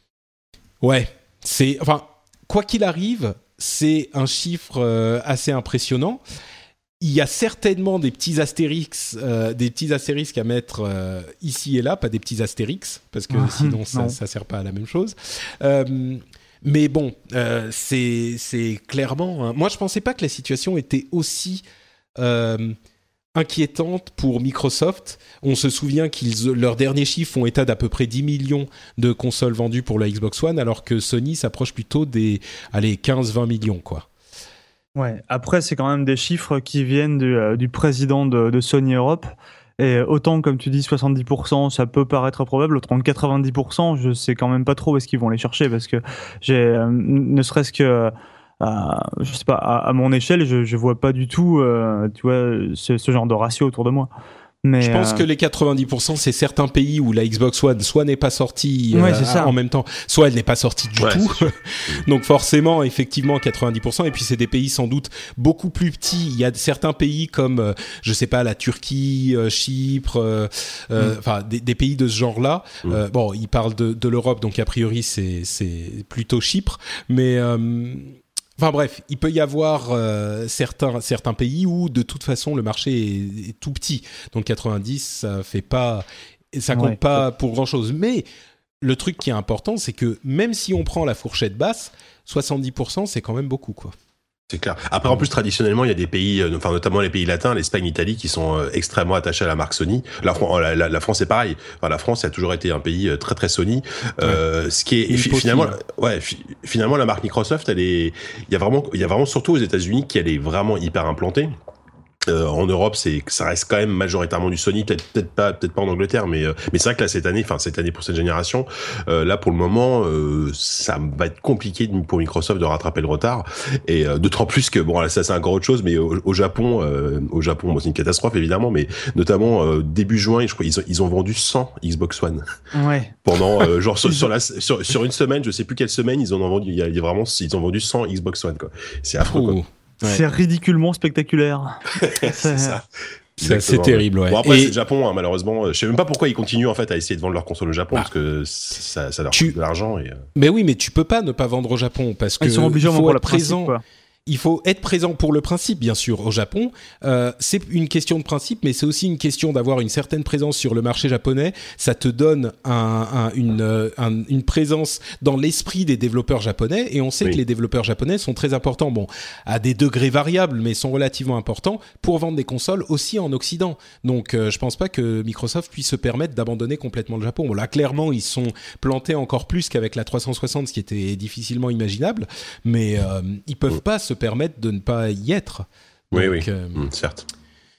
ouais. C'est, enfin, quoi qu'il arrive, c'est un chiffre euh, assez impressionnant. Il y a certainement des petits astérix, euh, des petits astérisques à mettre euh, ici et là, pas des petits astérix, parce que sinon ça, ça sert pas à la même chose. Euh, mais bon, euh, c'est, c'est clairement. Hein. Moi, je pensais pas que la situation était aussi euh, inquiétante pour Microsoft. On se souvient qu'ils leurs derniers chiffres font état d'à peu près dix millions de consoles vendues pour la Xbox One, alors que Sony s'approche plutôt des allez quinze à vingt millions, quoi. Ouais, après c'est quand même des chiffres qui viennent du, euh, du président de, de Sony Europe. Et autant, comme tu dis, soixante-dix pour cent, ça peut paraître probable, autant que quatre-vingt-dix pour cent, je sais quand même pas trop où est-ce qu'ils vont les chercher, parce que j'ai, euh, ne serait-ce que Euh, je sais pas, à, à mon échelle, je, je vois pas du tout, euh, tu vois, ce, ce genre de ratio autour de moi. Mais je pense euh... que les quatre-vingt-dix pour cent, c'est certains pays où la Xbox One soit n'est pas sortie ouais, euh, c'est ça. en même temps, soit elle n'est pas sortie du ouais, tout. Donc forcément, effectivement, quatre-vingt-dix pour cent. Et puis c'est des pays sans doute beaucoup plus petits. Il y a certains pays comme, euh, je sais pas, la Turquie, euh, Chypre, euh, euh, enfin mm. des, des pays de ce genre-là. Mm. Euh, bon, ils parlent de, de l'Europe, donc a priori c'est c'est plutôt Chypre, mais euh, enfin bref, il peut y avoir euh, certains certains pays où de toute façon le marché est, est tout petit. Donc quatre-vingt-dix, ça fait pas, ça compte ouais. pas pour grand chose. Mais le truc qui est important, c'est que même si on prend la fourchette basse, soixante-dix pour cent, c'est quand même beaucoup, quoi. C'est clair. Après, en plus, traditionnellement, il y a des pays, euh, enfin notamment les pays latins, l'Espagne, l'Italie, qui sont euh, extrêmement attachés à la marque Sony. La, la, la, la France, c'est pareil. Enfin, la France a toujours été un pays euh, très très Sony. Euh, ouais. Ce qui est fi- finalement, ouais, fi- finalement, la marque Microsoft, elle est, il y a vraiment, il y a vraiment surtout aux États-Unis qu'elle est vraiment hyper implantée. Euh, en Europe, c'est ça reste quand même majoritairement du Sony, peut-être peut-être pas peut-être pas en Angleterre, mais euh, mais c'est vrai que là cette année, enfin cette année pour cette génération, euh, là pour le moment, euh, ça va être compliqué pour Microsoft de rattraper le retard. Et euh, d'autant plus que bon, là, ça c'est encore autre chose, mais au, au Japon, euh, au Japon, bon, c'est une catastrophe évidemment, mais notamment euh, début juin, je crois ils ont, ils ont vendu cent Xbox One. Ouais. Pendant euh, genre sur, sur la sur sur une semaine, je sais plus quelle semaine, ils en ont vendu. Il y a, il y a vraiment ils ont vendu cent Xbox One, quoi. C'est affreux, quoi. Ouais. C'est ridiculement spectaculaire. C'est ça. C'est, c'est terrible, ouais. Bon, après, et c'est le Japon, hein, malheureusement. Je sais même pas pourquoi ils continuent, en fait, à essayer de vendre leurs consoles au Japon, bah, parce que ça, ça leur tu... coûte de l'argent. Et... Mais oui, mais tu peux pas ne pas vendre au Japon, parce que ils sont obligés faut pour être le présent. Principe, il faut être présent pour le principe, bien sûr, au Japon. Euh, c'est une question de principe, mais c'est aussi une question d'avoir une certaine présence sur le marché japonais. Ça te donne un, un, une, un, une présence dans l'esprit des développeurs japonais, et on sait oui. que les développeurs japonais sont très importants, bon, à des degrés variables, mais sont relativement importants pour vendre des consoles aussi en Occident. Donc, euh, je pense pas que Microsoft puisse se permettre d'abandonner complètement le Japon. Bon, là, clairement, ils sont plantés encore plus qu'avec la trois cent soixante, ce qui était difficilement imaginable, mais euh, ils peuvent oui. pas se permettre de ne pas y être. Donc, oui, oui, euh, mmh, certes.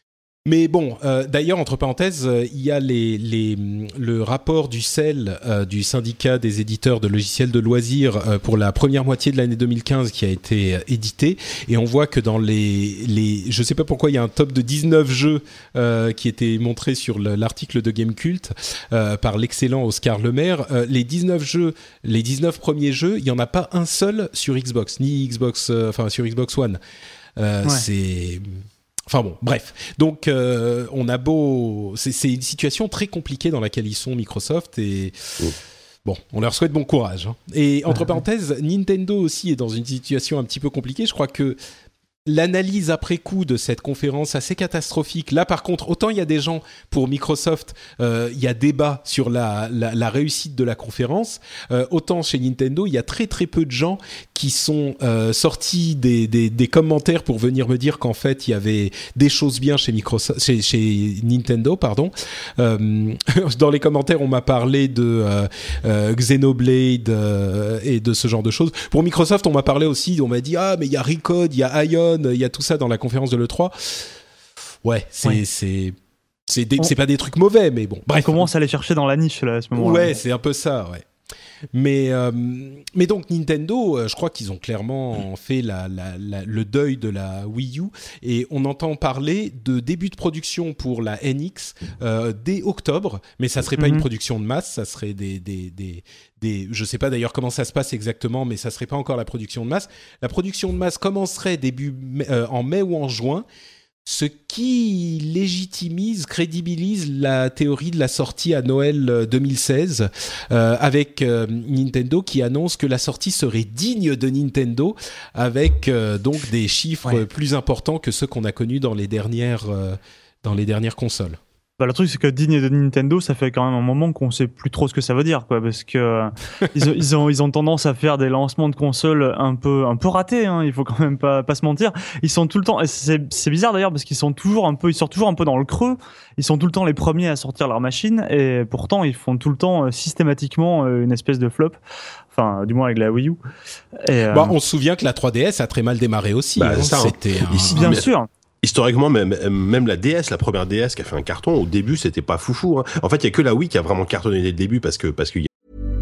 Mais bon, euh, d'ailleurs, entre parenthèses, euh, il y a les, les, le rapport du C E L, euh, du syndicat des éditeurs de logiciels de loisirs, euh, pour la première moitié de l'année deux mille quinze qui a été euh, édité. Et on voit que dans les... les je ne sais pas pourquoi, il y a un top de dix-neuf jeux euh, qui était montré sur le, l'article de Gamecult euh, par l'excellent Oscar Lemaire. Euh, les dix-neuf jeux, les dix-neuf premiers jeux, il n'y en a pas un seul sur Xbox, ni Xbox, euh, enfin sur Xbox One. Euh, ouais. C'est... Enfin bon, bref. Donc, euh, on a beau... C'est, c'est une situation très compliquée dans laquelle ils sont, Microsoft, et... Oh. Bon, on leur souhaite bon courage. Hein. Et entre parenthèses, Nintendo aussi est dans une situation un petit peu compliquée. Je crois que l'analyse après coup de cette conférence assez catastrophique. Là, par contre, autant il y a des gens pour Microsoft, euh, il y a débat sur la, la, la réussite de la conférence. Euh, autant chez Nintendo, il y a très très peu de gens qui sont euh, sortis des, des, des commentaires pour venir me dire qu'en fait il y avait des choses bien chez Microsoft, chez, chez Nintendo, pardon. Euh, dans les commentaires, on m'a parlé de euh, euh, Xenoblade euh, et de ce genre de choses. Pour Microsoft, on m'a parlé aussi, on m'a dit ah mais il y a Recode, il y a Ion. Il y a tout ça dans la conférence de l'E trois. Ouais, c'est ouais. c'est c'est, des, on, c'est pas des trucs mauvais, mais bon. Bref, on commence à aller chercher dans la niche là à ce moment-là. Ouais, c'est un peu ça, ouais. Mais euh, mais donc Nintendo, euh, je crois qu'ils ont clairement fait la, la, la, le deuil de la Wii U et on entend parler de début de production pour la N X euh, dès octobre, mais ça serait pas mm-hmm. une production de masse, ça serait des des des des je sais pas d'ailleurs comment ça se passe exactement, mais ça serait pas encore la production de masse. La production de masse commencerait début euh, en mai ou en juin. Ce qui légitimise, crédibilise la théorie de la sortie à Noël deux mille seize euh, avec euh, Nintendo qui annonce que la sortie serait digne de Nintendo avec euh, donc des chiffres ouais. plus importants que ceux qu'on a connus dans les dernières, euh, dans les dernières consoles. Bah, le truc, c'est que digne de Nintendo, ça fait quand même un moment qu'on sait plus trop ce que ça veut dire, quoi, parce que euh, ils, ils ont ils ont tendance à faire des lancements de consoles un peu un peu ratés, hein, il faut quand même pas pas se mentir. Ils sont tout le temps, et c'est c'est bizarre d'ailleurs parce qu'ils sont toujours un peu, ils sortent toujours un peu dans le creux. Ils sont tout le temps les premiers à sortir leur machine, et pourtant ils font tout le temps euh, systématiquement euh, une espèce de flop. Enfin, du moins avec la Wii U. Et, euh... bah, on se souvient que la trois D S a très mal démarré aussi. Bah, hein, ça, c'était hein. un... bien sûr. Historiquement, même, même la D S, la première D S qui a fait un carton, au début, c'était pas foufou. Hein. En fait, il y a que la Wii qui a vraiment cartonné dès le début parce que parce qu'il y a...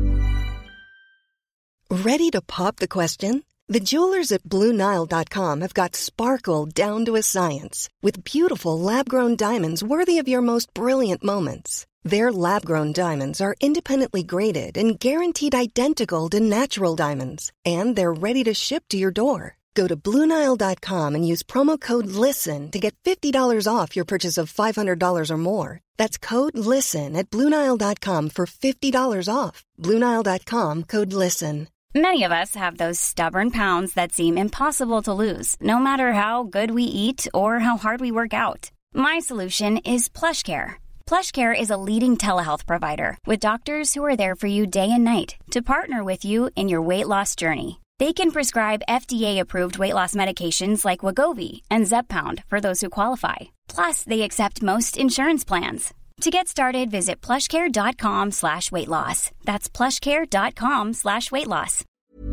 Ready to pop the question? The jewelers at Blue Nile dot com have got sparkle down to a science with beautiful lab-grown diamonds worthy of your most brilliant moments. Their lab-grown diamonds are independently graded and guaranteed identical to natural diamonds, and they're ready to ship to your door. Go to Blue Nile dot com and use promo code LISTEN to get fifty dollars off your purchase of five hundred dollars or more. That's code LISTEN at Blue Nile dot com for fifty dollars off. Blue Nile dot com, code LISTEN. Many of us have those stubborn pounds that seem impossible to lose, no matter how good we eat or how hard we work out. My solution is PlushCare. PlushCare is a leading telehealth provider with doctors who are there for you day and night to partner with you in your weight loss journey. They can prescribe F D A-approved weight loss medications like Wegovy and Zepbound for those who qualify. Plus, they accept most insurance plans. To get started, visit plushcare.com slash weight loss. That's plushcare.com slash weight loss.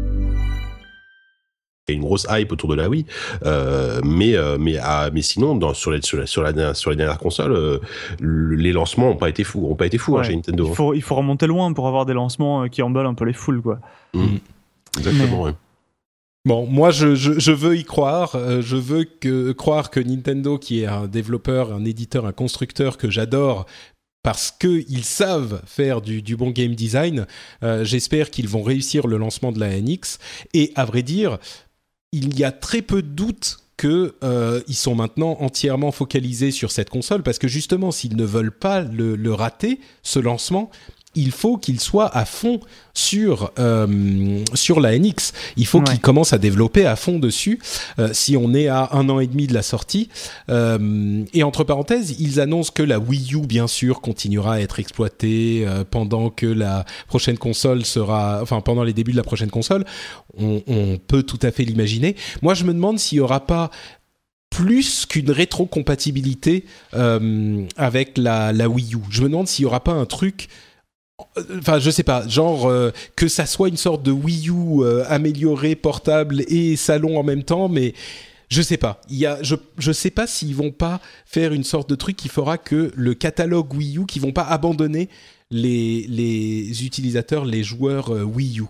Il y a une grosse hype autour de la Wii, euh, mais euh, mais ah, mais sinon dans sur les sur la sur la sur les dernières consoles, euh, les lancements ont pas été fous, ont pas été fous ouais, hein, chez Nintendo. Il faut il faut remonter loin pour avoir des lancements qui emballent un peu les foules, quoi. Mmh. Exactement. Mais... Ouais. Bon, moi je, je, je veux y croire. Euh, je veux que, croire que Nintendo, qui est un développeur, un éditeur, un constructeur que j'adore, parce qu'ils savent faire du, du bon game design, euh, j'espère qu'ils vont réussir le lancement de la N X. Et à vrai dire, il y a très peu de doutes qu'ils euh, sont maintenant entièrement focalisés sur cette console, parce que justement, s'ils ne veulent pas le, le rater, ce lancement, il faut qu'il soit à fond sur euh, sur la N X. Il faut ouais. qu'il commence à développer à fond dessus. Euh, si on est à un an et demi de la sortie, euh, et entre parenthèses, ils annoncent que la Wii U, bien sûr, continuera à être exploitée euh, pendant que la prochaine console sera, enfin pendant les débuts de la prochaine console. On, on peut tout à fait l'imaginer. Moi, je me demande s'il y aura pas plus qu'une rétrocompatibilité euh, avec la la Wii U. Je me demande s'il y aura pas un truc. Enfin, je sais pas, genre euh, que ça soit une sorte de Wii U euh, amélioré, portable et salon en même temps, mais Je sais pas. Il y a, je, je sais pas s'ils vont pas faire une sorte de truc qui fera que le catalogue Wii U, qu'ils vont pas abandonner les, les utilisateurs, les joueurs euh, Wii U.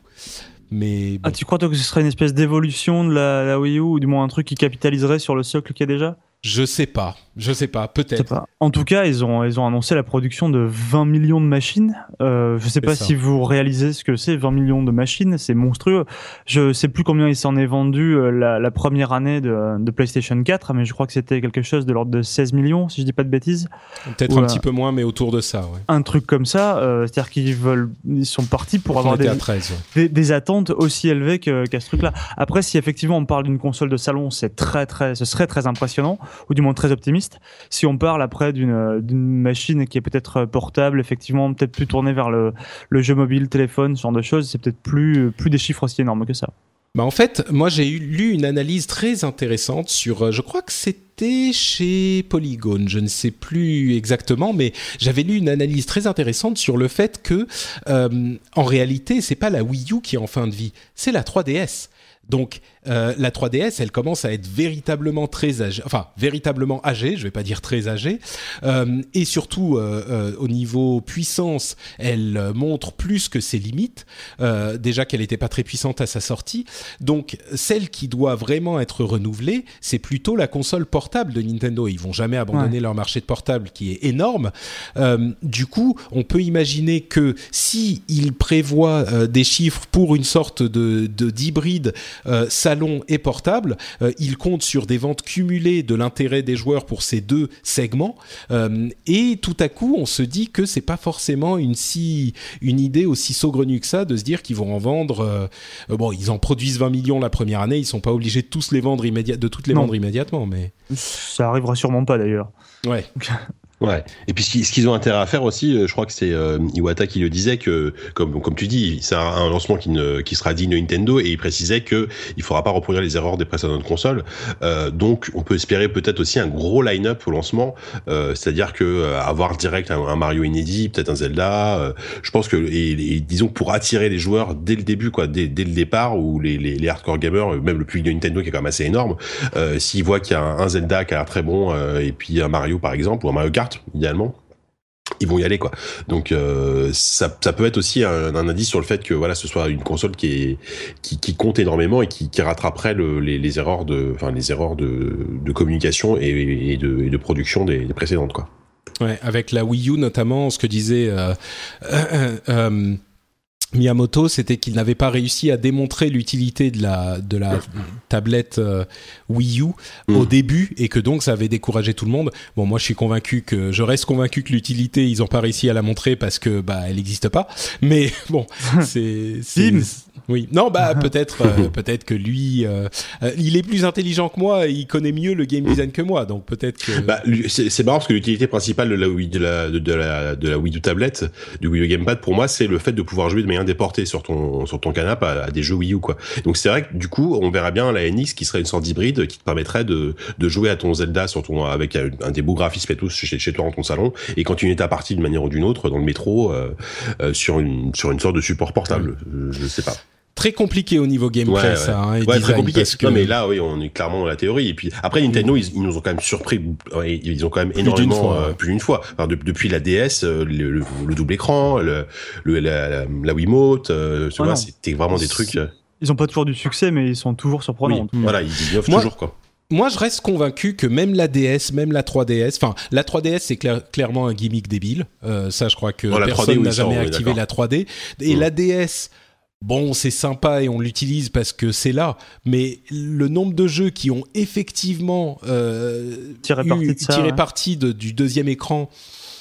Mais bon. Ah, tu crois toi que ce serait une espèce d'évolution de la, la Wii U, ou du moins un truc qui capitaliserait sur le socle qu'il y a déjà ? Je sais pas, je sais pas, peut-être. Je sais pas. En tout cas, ils ont ils ont annoncé la production de vingt millions de machines. Euh, je sais C'est pas ça. si vous réalisez ce que c'est, vingt millions de machines, c'est monstrueux. Je sais plus combien il s'en est vendu euh, la, la première année de, de PlayStation quatre, mais je crois que c'était quelque chose de l'ordre de seize millions, si je dis pas de bêtises. Peut-être Ou, un euh, petit peu moins, mais autour de ça, ouais. Un truc comme ça, euh, c'est-à-dire qu'ils veulent, ils sont partis pour On avoir était des, à treize, ouais. des, des attentes aussi élevées que, qu'à ce truc-là. Après, si effectivement on parle d'une console de salon, c'est très très, ce serait très impressionnant, ou du moins très optimiste. Si on parle après d'une, d'une machine qui est peut-être portable, effectivement, peut-être plus tournée vers le, le jeu mobile, téléphone, ce genre de choses, c'est peut-être plus, plus des chiffres aussi énormes que ça. Bah en fait, moi j'ai eu, lu une analyse très intéressante sur, euh, je crois que c'était chez Polygon, je ne sais plus exactement, mais j'avais lu une analyse très intéressante sur le fait que, euh, en réalité, c'est pas la Wii U qui est en fin de vie, c'est la trois D S. Donc euh, la trois D S, elle commence à être véritablement très âgée, enfin véritablement âgée, je vais pas dire très âgée, euh, et surtout euh, euh, au niveau puissance, elle euh, montre plus que ses limites. Euh, déjà qu'elle était pas très puissante à sa sortie, donc celle qui doit vraiment être renouvelée, c'est plutôt la console portable de Nintendo. Ils vont jamais abandonner ouais. leur marché de portable qui est énorme. Euh, du coup, on peut imaginer que si ils prévoient euh, des chiffres pour une sorte de, de d'hybride Euh, salon et portable, euh, il compte sur des ventes cumulées de l'intérêt des joueurs pour ces deux segments, euh, et tout à coup on se dit que c'est pas forcément une si une idée aussi saugrenue que ça de se dire qu'ils vont en vendre euh, euh, bon, ils en produisent vingt millions la première année, ils sont pas obligés de tous les vendre immédiat de toutes les non. vendre immédiatement, mais ça arrivera sûrement pas d'ailleurs. Ouais. Ouais. Et puis ce qu'ils ont intérêt à faire aussi, je crois que c'est euh, Iwata qui le disait, que comme comme tu dis, c'est un, un lancement qui ne qui sera digne de Nintendo, et il précisait que il faudra pas reproduire les erreurs des précédentes consoles. Euh, donc on peut espérer peut-être aussi un gros line-up au lancement, euh, c'est-à-dire que euh, avoir direct un, un Mario inédit, peut-être un Zelda. Euh, je pense que et, et disons que pour attirer les joueurs dès le début, quoi, dès dès le départ, ou les les, les hardcore gamers, même le public de Nintendo qui est quand même assez énorme, euh, s'ils voient qu'il y a un, un Zelda qui a l'air très bon, euh, et puis un Mario par exemple, ou un Mario Kart idéalement, ils vont y aller, quoi. Donc euh, ça ça peut être aussi un, un indice sur le fait que voilà, ce soit une console qui est qui qui compte énormément et qui qui rattraperait le, les les erreurs de enfin les erreurs de de communication et, et de et de production des, des précédentes, quoi. Ouais, avec la Wii U notamment, ce que disait euh, euh, euh, Miyamoto, c'était qu'il n'avait pas réussi à démontrer l'utilité de la de la tablette euh, Wii U mmh. au début, et que donc ça avait découragé tout le monde. Bon, moi je suis convaincu que je reste convaincu que l'utilité, ils ont pas réussi à la montrer parce que bah elle n'existe pas. Mais bon, c'est c'est oui. Non, bah peut-être euh, peut-être que lui euh, euh, il est plus intelligent que moi, et il connaît mieux le game design que moi, donc peut-être que bah c'est c'est marrant parce que l'utilité principale de la Wii de la de, de la de la Wii U tablette, du Wii U gamepad, pour moi, c'est le fait de pouvoir jouer de manière déportée sur ton sur ton canapé à, à des jeux Wii U, quoi. Donc c'est vrai que du coup, on verra bien la N X qui serait une sorte d'hybride qui te permettrait de de jouer à ton Zelda sur ton avec un, un des beaux graphismes et tout chez chez toi dans ton salon, et continuer ta partie d'une manière ou d'une autre dans le métro euh, euh, sur une sur une sorte de support portable. Ouais. Je, je sais pas. Très compliqué au niveau gameplay, ouais, ouais. ça. Hein, et ouais, très compliqué. Parce que... Non, mais là, oui, on est clairement dans la théorie. Et puis après, Nintendo, ils, ils nous ont quand même surpris. Ils ont quand même plus énormément, d'une fois, euh, ouais. plus d'une fois. Enfin, de, depuis la D S, le, le, le double écran, le, le la, la, la Wiimote, euh, tu ouais, vois, non. C'était vraiment des trucs. Ils ont pas toujours du succès, mais ils sont toujours surprenants. Oui, mmh. Voilà, ils innovent toujours, quoi. Moi, je reste convaincu que même la D S, même la trois D S, enfin, la trois D S, c'est clair, clairement un gimmick débile. Euh, ça, je crois que non, personne trois D, n'a oui, jamais ça, activé la trois D. Et mmh. la D S, bon, c'est sympa et on l'utilise parce que c'est là, mais le nombre de jeux qui ont effectivement euh, tiré parti, de ça, tiré ouais. parti de, du deuxième écran,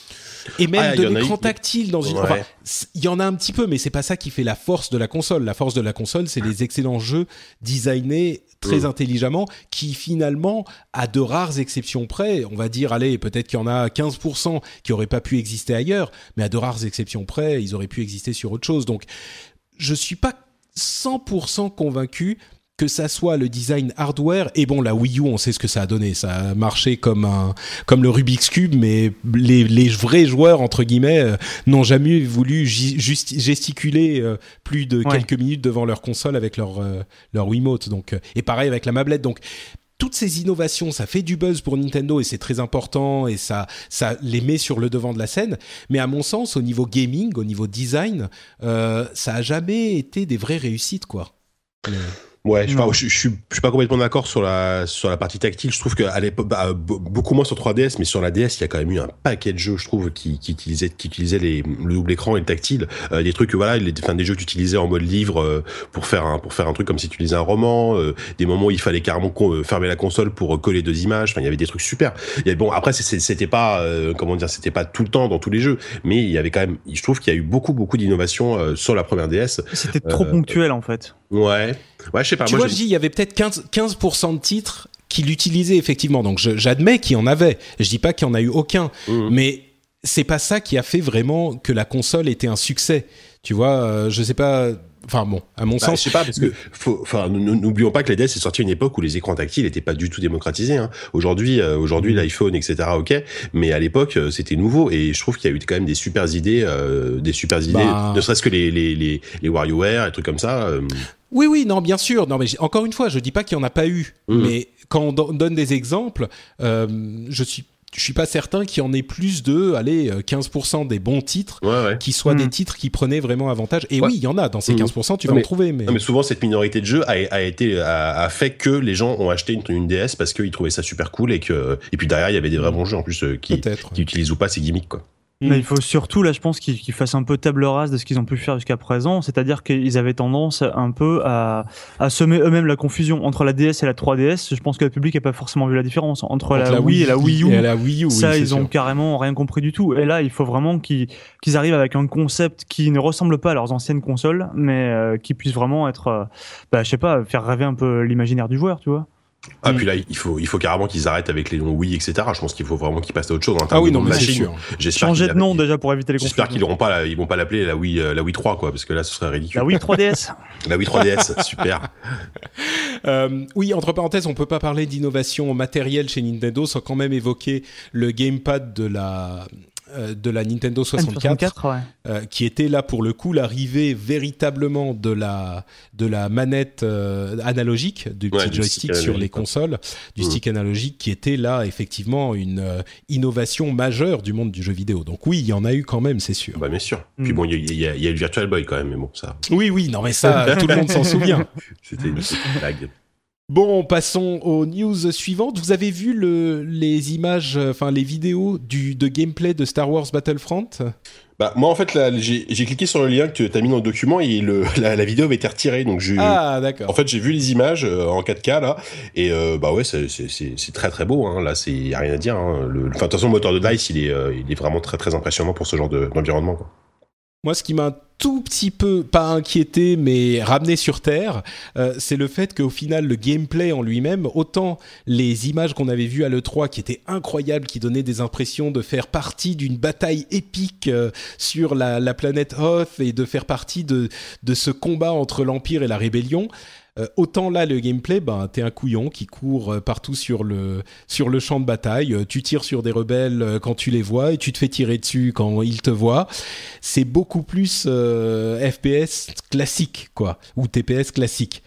et même ah, de l'écran eu... tactile dans une... Ouais. Enfin, il y en a un petit peu, mais c'est pas ça qui fait la force de la console. La force de la console, c'est les excellents jeux designés très mmh. intelligemment, qui finalement, à de rares exceptions près, on va dire, allez, peut-être qu'il y en a quinze pour cent qui auraient pas pu exister ailleurs, mais à de rares exceptions près, ils auraient pu exister sur autre chose. Donc, je suis pas cent pour cent convaincu que ça soit le design hardware. Et bon, la Wii U, on sait ce que ça a donné. Ça a marché comme un, comme le Rubik's Cube, mais les, les vrais joueurs, entre guillemets, euh, n'ont jamais voulu just, gesticuler euh, plus de ouais. quelques minutes devant leur console avec leur, euh, leur Wiimote. Donc, euh, et pareil avec la mablette. Donc, toutes ces innovations, ça fait du buzz pour Nintendo et c'est très important et ça, ça les met sur le devant de la scène. Mais à mon sens, au niveau gaming, au niveau design, euh, ça a jamais été des vraies réussites, quoi. Mais... Ouais, je, pas, je, je, suis, je suis pas complètement d'accord sur la sur la partie tactile. Je trouve qu'à l'époque, bah, beaucoup moins sur trois D S, mais sur la D S, il y a quand même eu un paquet de jeux, je trouve, qui, qui utilisaient qui utilisaient les, le double écran et le tactile. Euh, des trucs, voilà, les, enfin, des jeux que tu utilisais en mode livre euh, pour faire un pour faire un truc comme si tu lisais un roman. Euh, des moments où il fallait carrément con, fermer la console pour coller deux images. Enfin, il y avait des trucs super. Il y avait, bon, après, c'est, c'était pas euh, comment dire, c'était pas tout le temps dans tous les jeux, mais il y avait quand même. Je trouve qu'il y a eu beaucoup beaucoup d'innovations euh, sur la première D S. C'était trop euh, ponctuel en fait. Ouais, ouais, je sais pas. Tu moi, vois, je dis, il y avait peut-être quinze pour cent de titres qui l'utilisaient effectivement. Donc, je, j'admets qu'il y en avait. Je dis pas qu'il y en a eu aucun, mmh. mais c'est pas ça qui a fait vraiment que la console était un succès. Tu vois, euh, je sais pas. Enfin bon, à mon bah, sens, je sais pas parce que faut, enfin, n'oublions pas que la D S est sortie à une époque où les écrans tactiles n'étaient pas du tout démocratisés. Hein. Aujourd'hui, euh, aujourd'hui, mmh. l'iPhone, et cetera. Ok, mais à l'époque, euh, c'était nouveau et je trouve qu'il y a eu quand même des super idées, euh, des super idées, bah... ne serait-ce que les les les, les WarioWare, et trucs comme ça. Euh... Oui, oui, non, bien sûr. Non, mais encore une fois, je dis pas qu'il y en a pas eu, mmh. mais quand on donne des exemples, euh, je suis je suis pas certain qu'il y en ait plus de, allez, quinze pour cent des bons titres ouais, ouais. qui soient mmh. des titres qui prenaient vraiment avantage. Et ouais. oui, il y en a dans ces quinze pour cent, tu non, vas mais, en trouver. Mais... Non, mais souvent, cette minorité de jeux a, a été, a, a fait que les gens ont acheté une, une D S parce qu'ils trouvaient ça super cool et que, et puis derrière, il y avait des vrais bons jeux en plus, euh, qui, qui utilisent ou pas ces gimmicks, quoi. Mais il faut surtout, là, je pense qu'ils, qu'ils fassent un peu table rase de ce qu'ils ont pu faire jusqu'à présent. C'est-à-dire qu'ils avaient tendance un peu à, à semer eux-mêmes la confusion entre la D S et la trois D S. Je pense que le public n'a pas forcément vu la différence entre, entre la, la Wii et la Wii U. Et la Wii U, ça, oui, ils ont sûr. carrément rien compris du tout. Et là, il faut vraiment qu'ils, qu'ils arrivent avec un concept qui ne ressemble pas à leurs anciennes consoles, mais euh, qui puisse vraiment être, euh, bah, je sais pas, faire rêver un peu l'imaginaire du joueur, tu vois. Ah, mmh. puis là, il faut, il faut carrément qu'ils arrêtent avec les noms Wii, et cetera. Je pense qu'il faut vraiment qu'ils passent à autre chose. Ah oui, non, mais c'est sûr. J'espère Changer de nom déjà pour éviter les confusions. J'espère qu'ils n'auront pas, ils vont pas l'appeler la Wii, la Wii trois, quoi, parce que là, ce serait ridicule. La Wii trois D S. La Wii trois D S, super. Euh, oui, entre parenthèses, on peut pas parler d'innovation matérielle chez Nintendo sans quand même évoquer le gamepad de la, euh, de la Nintendo soixante-quatre, soixante-quatre ouais. euh, qui était là pour le coup l'arrivée véritablement de la, de la manette euh, analogique, du petit ouais, joystick sur les consoles, du mmh. stick analogique qui était là effectivement une euh, innovation majeure du monde du jeu vidéo. Donc oui, il y en a eu quand même, c'est sûr. Bah bien sûr. Mmh. Puis bon, il y, y, y a eu le Virtual Boy quand même, mais bon, ça... Oui, oui, non mais ça, tout le monde s'en souvient. C'était une petite blague. Bon, passons aux news suivantes. Vous avez vu le, les images, enfin les vidéos du, de gameplay de Star Wars Battlefront ? Bah moi en fait là, j'ai, j'ai cliqué sur le lien que tu as mis dans le document et le, la, la vidéo avait été retirée donc j'ai ah d'accord. En fait j'ai vu les images euh, en quatre K là et euh, bah ouais c'est, c'est, c'est, c'est très très beau hein. Là c'est y a rien à dire hein. Le, enfin de toute façon le moteur de DICE il est euh, il est vraiment très très impressionnant pour ce genre de, d'environnement quoi. Moi, ce qui m'a un tout petit peu, pas inquiété, mais ramené sur Terre, euh, c'est le fait qu'au final, le gameplay en lui-même, autant les images qu'on avait vues à l'E trois, qui étaient incroyables, qui donnaient des impressions de faire partie d'une bataille épique euh, sur la, la planète Hoth et de faire partie de, de ce combat entre l'Empire et la Rébellion, Euh, autant là le gameplay, ben t'es un couillon qui court euh, partout sur le sur le champ de bataille. Euh, tu tires sur des rebelles euh, quand tu les vois et tu te fais tirer dessus quand ils te voient. C'est beaucoup plus euh, F P S classique quoi, ou T P S classique.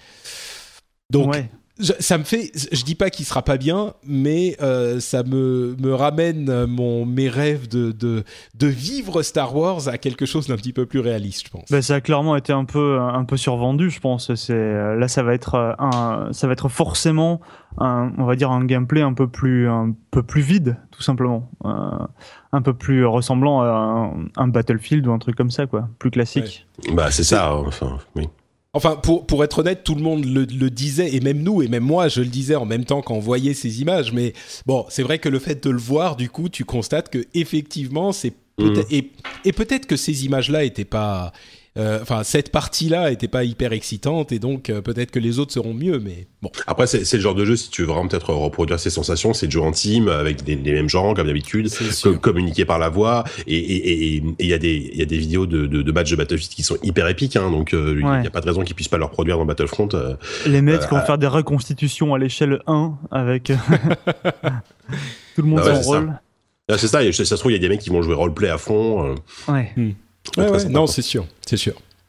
Donc ouais. je, ça me fait, je dis pas qu'il sera pas bien, mais euh, ça me me ramène mon mes rêves de de de vivre Star Wars à quelque chose d'un petit peu plus réaliste, je pense. Ben ça a clairement été un peu un peu survendu, je pense. C'est là ça va être un ça va être forcément un on va dire un gameplay un peu plus un peu plus vide, tout simplement. Un, un peu plus ressemblant à un, un Battlefield ou un truc comme ça quoi, plus classique. Ouais. Bah c'est, c'est ça enfin oui. Enfin, pour, pour être honnête, tout le monde le, le disait, et même nous, et même moi, je le disais en même temps quand on voyait ces images. Mais bon, c'est vrai que le fait de le voir, du coup, tu constates que effectivement, c'est peut-être mmh. et, et peut-être que ces images-là étaient pas, enfin, euh, cette partie-là était pas hyper excitante, et donc euh, peut-être que les autres seront mieux. Mais bon. Après, c'est, c'est le genre de jeu, si tu veux vraiment peut-être reproduire ces sensations, c'est de jouer en team avec des, les mêmes gens comme d'habitude, com- communiquer par la voix, et et et il y a des il y a des vidéos de de, de matchs de Battlefield qui sont hyper épiques, hein, donc il euh, ouais. y a pas de raison qu'ils puissent pas le reproduire dans Battlefront. Euh, les mecs euh, qui vont à... faire des reconstitutions à l'échelle un avec tout le monde ah ouais, son rôle. Ça. Là, c'est ça, ça se trouve il y a des mecs qui vont jouer roleplay à fond. Euh... Ouais. Hmm. Ouais, ouais, non, c'est sûr, c'est sûr.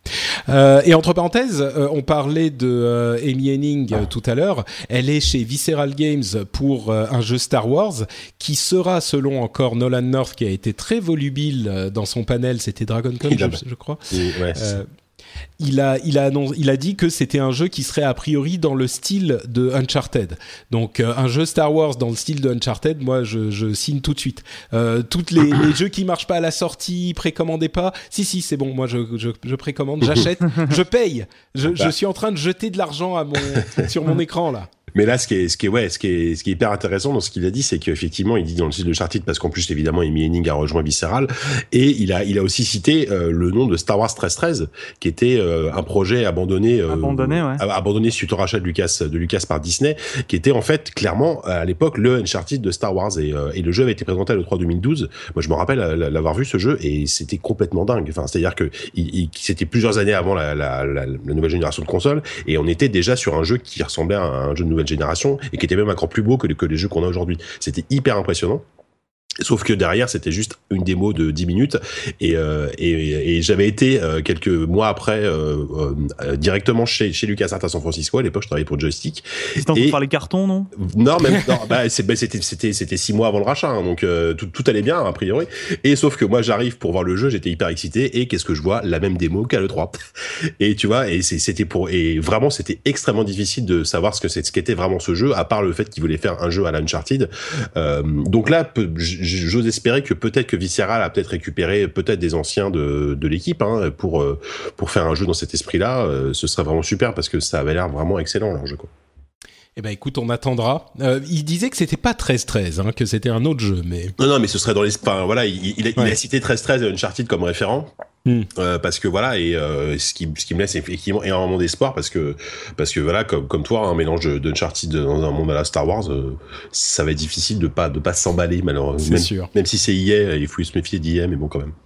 Euh, et entre parenthèses, euh, on parlait de euh, Amy Hennig euh, tout à l'heure. Elle est chez Visceral Games pour euh, un jeu Star Wars qui sera, selon encore Nolan North, qui a été très volubile euh, dans son panel, c'était Dragon Con, je, je crois. Ouais, euh, il a, il a annoncé, il a dit que c'était un jeu qui serait a priori dans le style de Uncharted. Donc euh, un jeu Star Wars dans le style de Uncharted, moi je, je signe tout de suite. Euh, toutes les, les jeux qui marchent pas à la sortie, précommandez pas. Si si, c'est bon, moi je, je, je précommande, j'achète, je paye. Je, je suis en train de jeter de l'argent à mon, sur mon écran là. Mais là, ce qui est, ce qui est, ouais, ce qui est, ce qui est hyper intéressant dans ce qu'il a dit, c'est qu'effectivement, il dit dans le style de Uncharted, parce qu'en plus, évidemment, Amy Hennig a rejoint Visceral, et il a, il a aussi cité euh, le nom de Star Wars treize treize, qui était euh, un projet abandonné, euh, abandonné, ouais. abandonné suite au rachat de Lucas, de Lucas par Disney, qui était en fait clairement à l'époque le Uncharted de Star Wars, et, euh, et le jeu avait été présenté à l'E trois deux mille douze. Moi, je me rappelle l'avoir vu ce jeu, et c'était complètement dingue. Enfin, c'est-à-dire que il, il, c'était plusieurs années avant la, la, la, la nouvelle génération de consoles, et on était déjà sur un jeu qui ressemblait à un jeu de nouvelle génération, et qui était même encore plus beau que les, que les jeux qu'on a aujourd'hui. C'était hyper impressionnant. Sauf que derrière, c'était juste une démo de dix minutes et, euh, et, et j'avais été euh, quelques mois après euh, euh, directement chez, chez LucasArts à San Francisco. À l'époque, je travaillais pour Joystick. C'était en train de faire les cartons, non? Non, même non, bah, c'est, bah, c'était c'était c'était six mois avant le rachat, hein, donc euh, tout, tout allait bien a priori. Et sauf que moi, j'arrive pour voir le jeu, j'étais hyper excité et qu'est-ce que je vois? La même démo qu'à l'E trois. Et tu vois, et c'est, c'était pour et vraiment, c'était extrêmement difficile de savoir ce que c'est, ce qu'était vraiment ce jeu, à part le fait qu'il voulait faire un jeu à la Uncharted. Euh, donc là, peu, j'ose espérer que peut-être que Visceral a peut-être récupéré peut-être des anciens de, de l'équipe hein, pour, pour faire un jeu dans cet esprit-là. Euh, ce serait vraiment super parce que ça avait l'air vraiment excellent leur jeu, quoi. Eh ben écoute, on attendra. Euh, il disait que c'était pas treize treize, hein, que c'était un autre jeu, mais non, non, mais ce serait dans les. Enfin, voilà, il, il, a, ouais. il a cité treize treize et Uncharted comme référent. Mm. Euh, parce que voilà, et euh, ce qui ce qui me laisse effectivement énormément d'espoir parce que parce que voilà, comme comme toi, un mélange d'Uncharted dans un monde à la Star Wars, euh, ça va être difficile de pas de pas s'emballer malheureusement. C'est même, sûr. Même si c'est I A, il faut se méfier d'I A, mais bon quand même.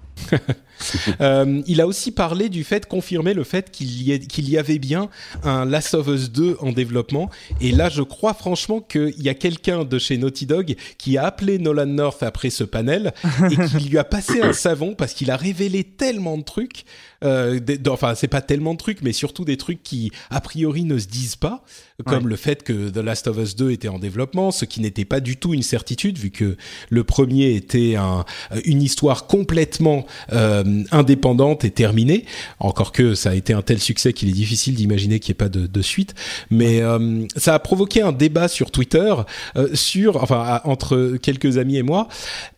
euh, il a aussi parlé du fait, confirmé le fait qu'il y, ait, qu'il y avait bien un Last of Us deux en développement. Et là, je crois franchement qu'il y a quelqu'un de chez Naughty Dog qui a appelé Nolan North après ce panel et qui lui a passé un savon parce qu'il a révélé tellement de trucs. Euh, d- enfin, c'est pas tellement de trucs, mais surtout des trucs qui, a priori, ne se disent pas, comme ouais. le fait que The Last of Us deux était en développement, ce qui n'était pas du tout une certitude, vu que le premier était un, une histoire complètement euh, indépendante et terminée, encore que ça a été un tel succès qu'il est difficile d'imaginer qu'il n'y ait pas de, de suite, mais euh, ça a provoqué un débat sur Twitter, euh, sur, enfin, à, entre quelques amis et moi,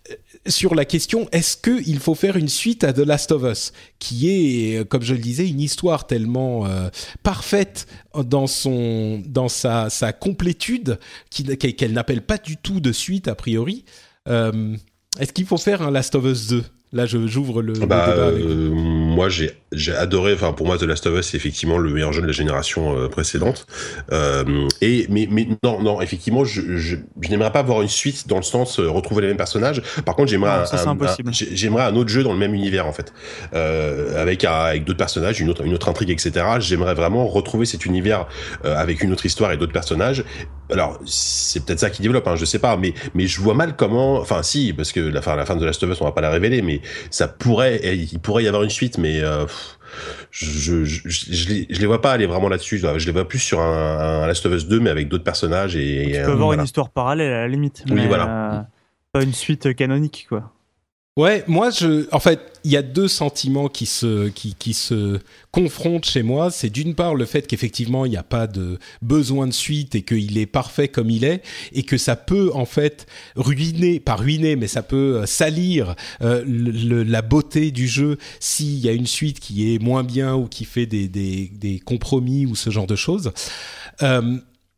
sur la question, est-ce qu'il faut faire une suite à The Last of Us, qui est, comme je le disais, une histoire tellement euh, parfaite dans, son, dans sa, sa complétude qui, qu'elle n'appelle pas du tout de suite a priori. Euh, est-ce qu'il faut faire un Last of Us deux ? Là, je, j'ouvre le, bah, le débat avec euh, moi, j'ai, j'ai adoré. Enfin, pour moi, The Last of Us, c'est effectivement le meilleur jeu de la génération euh, précédente. Euh, et mais, mais non, non, effectivement, je, je, je n'aimerais pas voir une suite dans le sens euh, retrouver les mêmes personnages. Par contre, j'aimerais non, un, ça, un, un, j'aimerais un autre jeu dans le même univers, en fait, euh, avec un, avec d'autres personnages, une autre, une autre intrigue, et cetera. J'aimerais vraiment retrouver cet univers euh, avec une autre histoire et d'autres personnages. Alors, c'est peut-être ça qui développe, hein, je sais pas, mais mais je vois mal comment. Enfin, si, parce que la fin, la fin de The Last of Us, on va pas la révéler, mais ça pourrait, il pourrait y avoir une suite, mais euh, je, je, je, je, les, je les vois pas aller vraiment là-dessus. Je les vois plus sur un, un Last of Us deux, mais avec d'autres personnages. Et, tu et peux avoir voilà. une histoire parallèle à la limite. Oui, mais voilà. Euh, pas une suite canonique, quoi. Ouais, moi, je, en fait, il y a deux sentiments qui se, qui, qui se confrontent chez moi. C'est d'une part le fait qu'effectivement, il n'y a pas de besoin de suite et qu'il est parfait comme il est et que ça peut, en fait, ruiner, pas ruiner, mais ça peut salir euh, le, le, la beauté du jeu s'il y a une suite qui est moins bien ou qui fait des, des, des compromis ou ce genre de choses. Euh,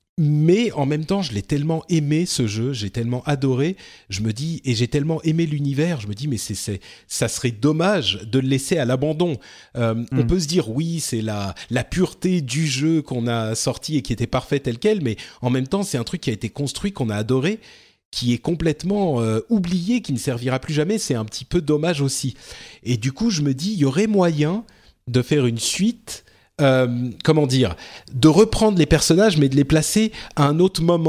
Mais en même temps, je l'ai tellement aimé ce jeu, j'ai tellement adoré, je me dis, et j'ai tellement aimé l'univers, je me dis, mais c'est, c'est, ça serait dommage de le laisser à l'abandon. Euh, mm. On peut se dire, oui, c'est la, la pureté du jeu qu'on a sorti et qui était parfait tel quel, mais en même temps, c'est un truc qui a été construit, qu'on a adoré, qui est complètement euh, oublié, qui ne servira plus jamais. C'est un petit peu dommage aussi. Et du coup, je me dis, il y aurait moyen de faire une suite. Euh, comment dire, de reprendre les personnages mais de les placer à un autre moment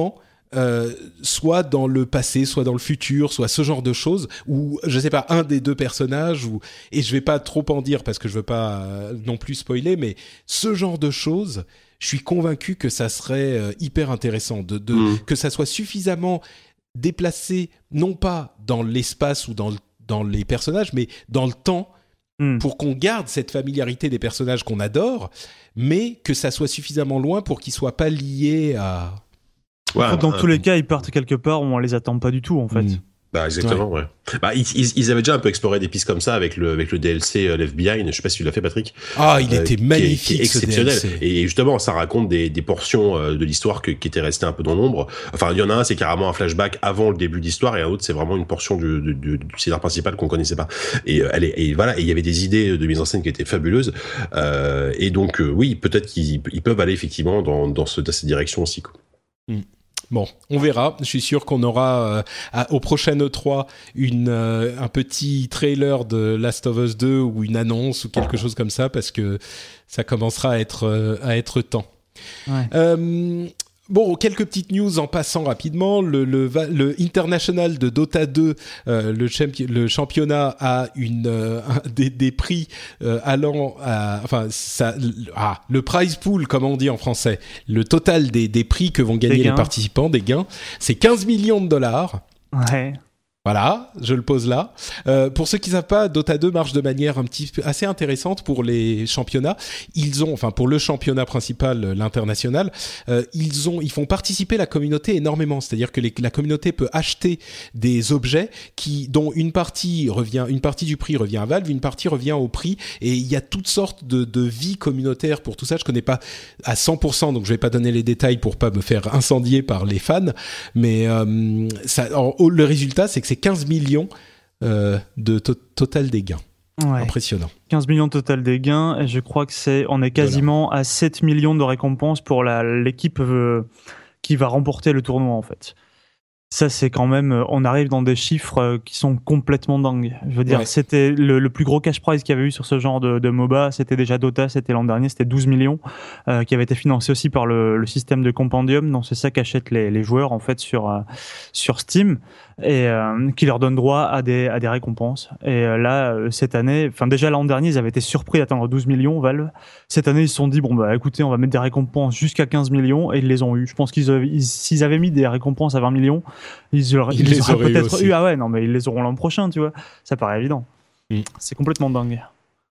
euh, soit dans le passé, soit dans le futur, soit ce genre de choses, ou je sais pas, un des deux personnages, ou et je vais pas trop en dire parce que je veux pas euh, non plus spoiler, mais ce genre de choses, je suis convaincu que ça serait euh, hyper intéressant, de, de mmh. que ça soit suffisamment déplacé, non pas dans l'espace ou dans le, dans les personnages, mais dans le temps. Pour qu'on garde cette familiarité des personnages qu'on adore, mais que ça soit suffisamment loin pour qu'ils soient pas liés à... Ouais, dans euh, tous les cas, ils partent quelque part où on les attend pas du tout, en fait. Mmh. Bah exactement, ouais. ouais. Bah ils, ils, ils avaient déjà un peu exploré des pistes comme ça avec le avec le D L C euh, Left Behind. Je sais pas si tu l'as fait, Patrick. Ah, il euh, était magnifique, qui est, qui est exceptionnel. Ce D L C. Et justement, ça raconte des des portions euh, de l'histoire que, qui étaient restées un peu dans l'ombre. Enfin, il y en a un, c'est carrément un flashback avant le début de l'histoire, et un autre, c'est vraiment une portion du du, du, du scénario principal qu'on connaissait pas. Et euh, elle est, et voilà, et il y avait des idées de mise en scène qui étaient fabuleuses. Euh, et donc euh, oui, peut-être qu'ils ils peuvent aller effectivement dans dans, ce, dans cette direction aussi, quoi. Mm. Bon, on verra. Je suis sûr qu'on aura euh, à, au prochain E trois une, euh, un petit trailer de Last of Us deux ou une annonce ou quelque chose comme ça, parce que ça commencera à être, euh, à être temps. Ouais. Euh, bon, quelques petites news en passant rapidement. Le, le, le International de Dota deux, euh, le, champi- le championnat a une, euh, un, des, des prix euh, allant à... Enfin, ça, ah, le prize pool, comme on dit en français, le total des, des prix que vont gagner les participants, des gains, c'est quinze millions de dollars. Ouais. Voilà, je le pose là. Euh, pour ceux qui ne savent pas, Dota deux marche de manière un petit peu assez intéressante pour les championnats. Ils ont, enfin pour le championnat principal, l'international, euh, ils ont, ils font participer la communauté énormément. C'est-à-dire que les, la communauté peut acheter des objets qui, dont une partie revient, une partie du prix revient à Valve, une partie revient au prix. Et il y a toutes sortes de, de vie communautaire pour tout ça. Je connais pas à cent pour cent, donc je vais pas donner les détails pour pas me faire incendier par les fans. Mais euh, ça, alors, le résultat, c'est que c'est quinze millions euh, de to- total des gains. Ouais. Impressionnant. quinze millions de total des gains, et je crois que c'est, on est quasiment voilà. à sept millions de récompenses pour la, l'équipe euh, qui va remporter le tournoi, en fait. Ça, c'est quand même, on arrive dans des chiffres qui sont complètement dingues. Je veux dire, ouais. c'était le, le plus gros cash prize qu'il y avait eu sur ce genre de, de MOBA. C'était déjà Dota, c'était l'an dernier, c'était douze millions, euh, qui avait été financé aussi par le, le système de Compendium. Donc, c'est ça qu'achètent les, les joueurs, en fait, sur, euh, sur Steam, et euh, qui leur donne droit à des, à des récompenses. Et euh, là, euh, cette année, enfin, déjà l'an dernier, ils avaient été surpris d'atteindre douze millions, Valve. Cette année, ils se sont dit, bon, bah, écoutez, on va mettre des récompenses jusqu'à quinze millions, et ils les ont eu. Je pense qu'ils avaient, ils, s'ils avaient mis des récompenses à vingt millions, Ils, auraient, ils, ils les auraient, auraient peut-être eu, eu. Ah ouais, non, mais ils les auront l'an prochain, tu vois. Ça paraît évident. Mm. C'est complètement dingue.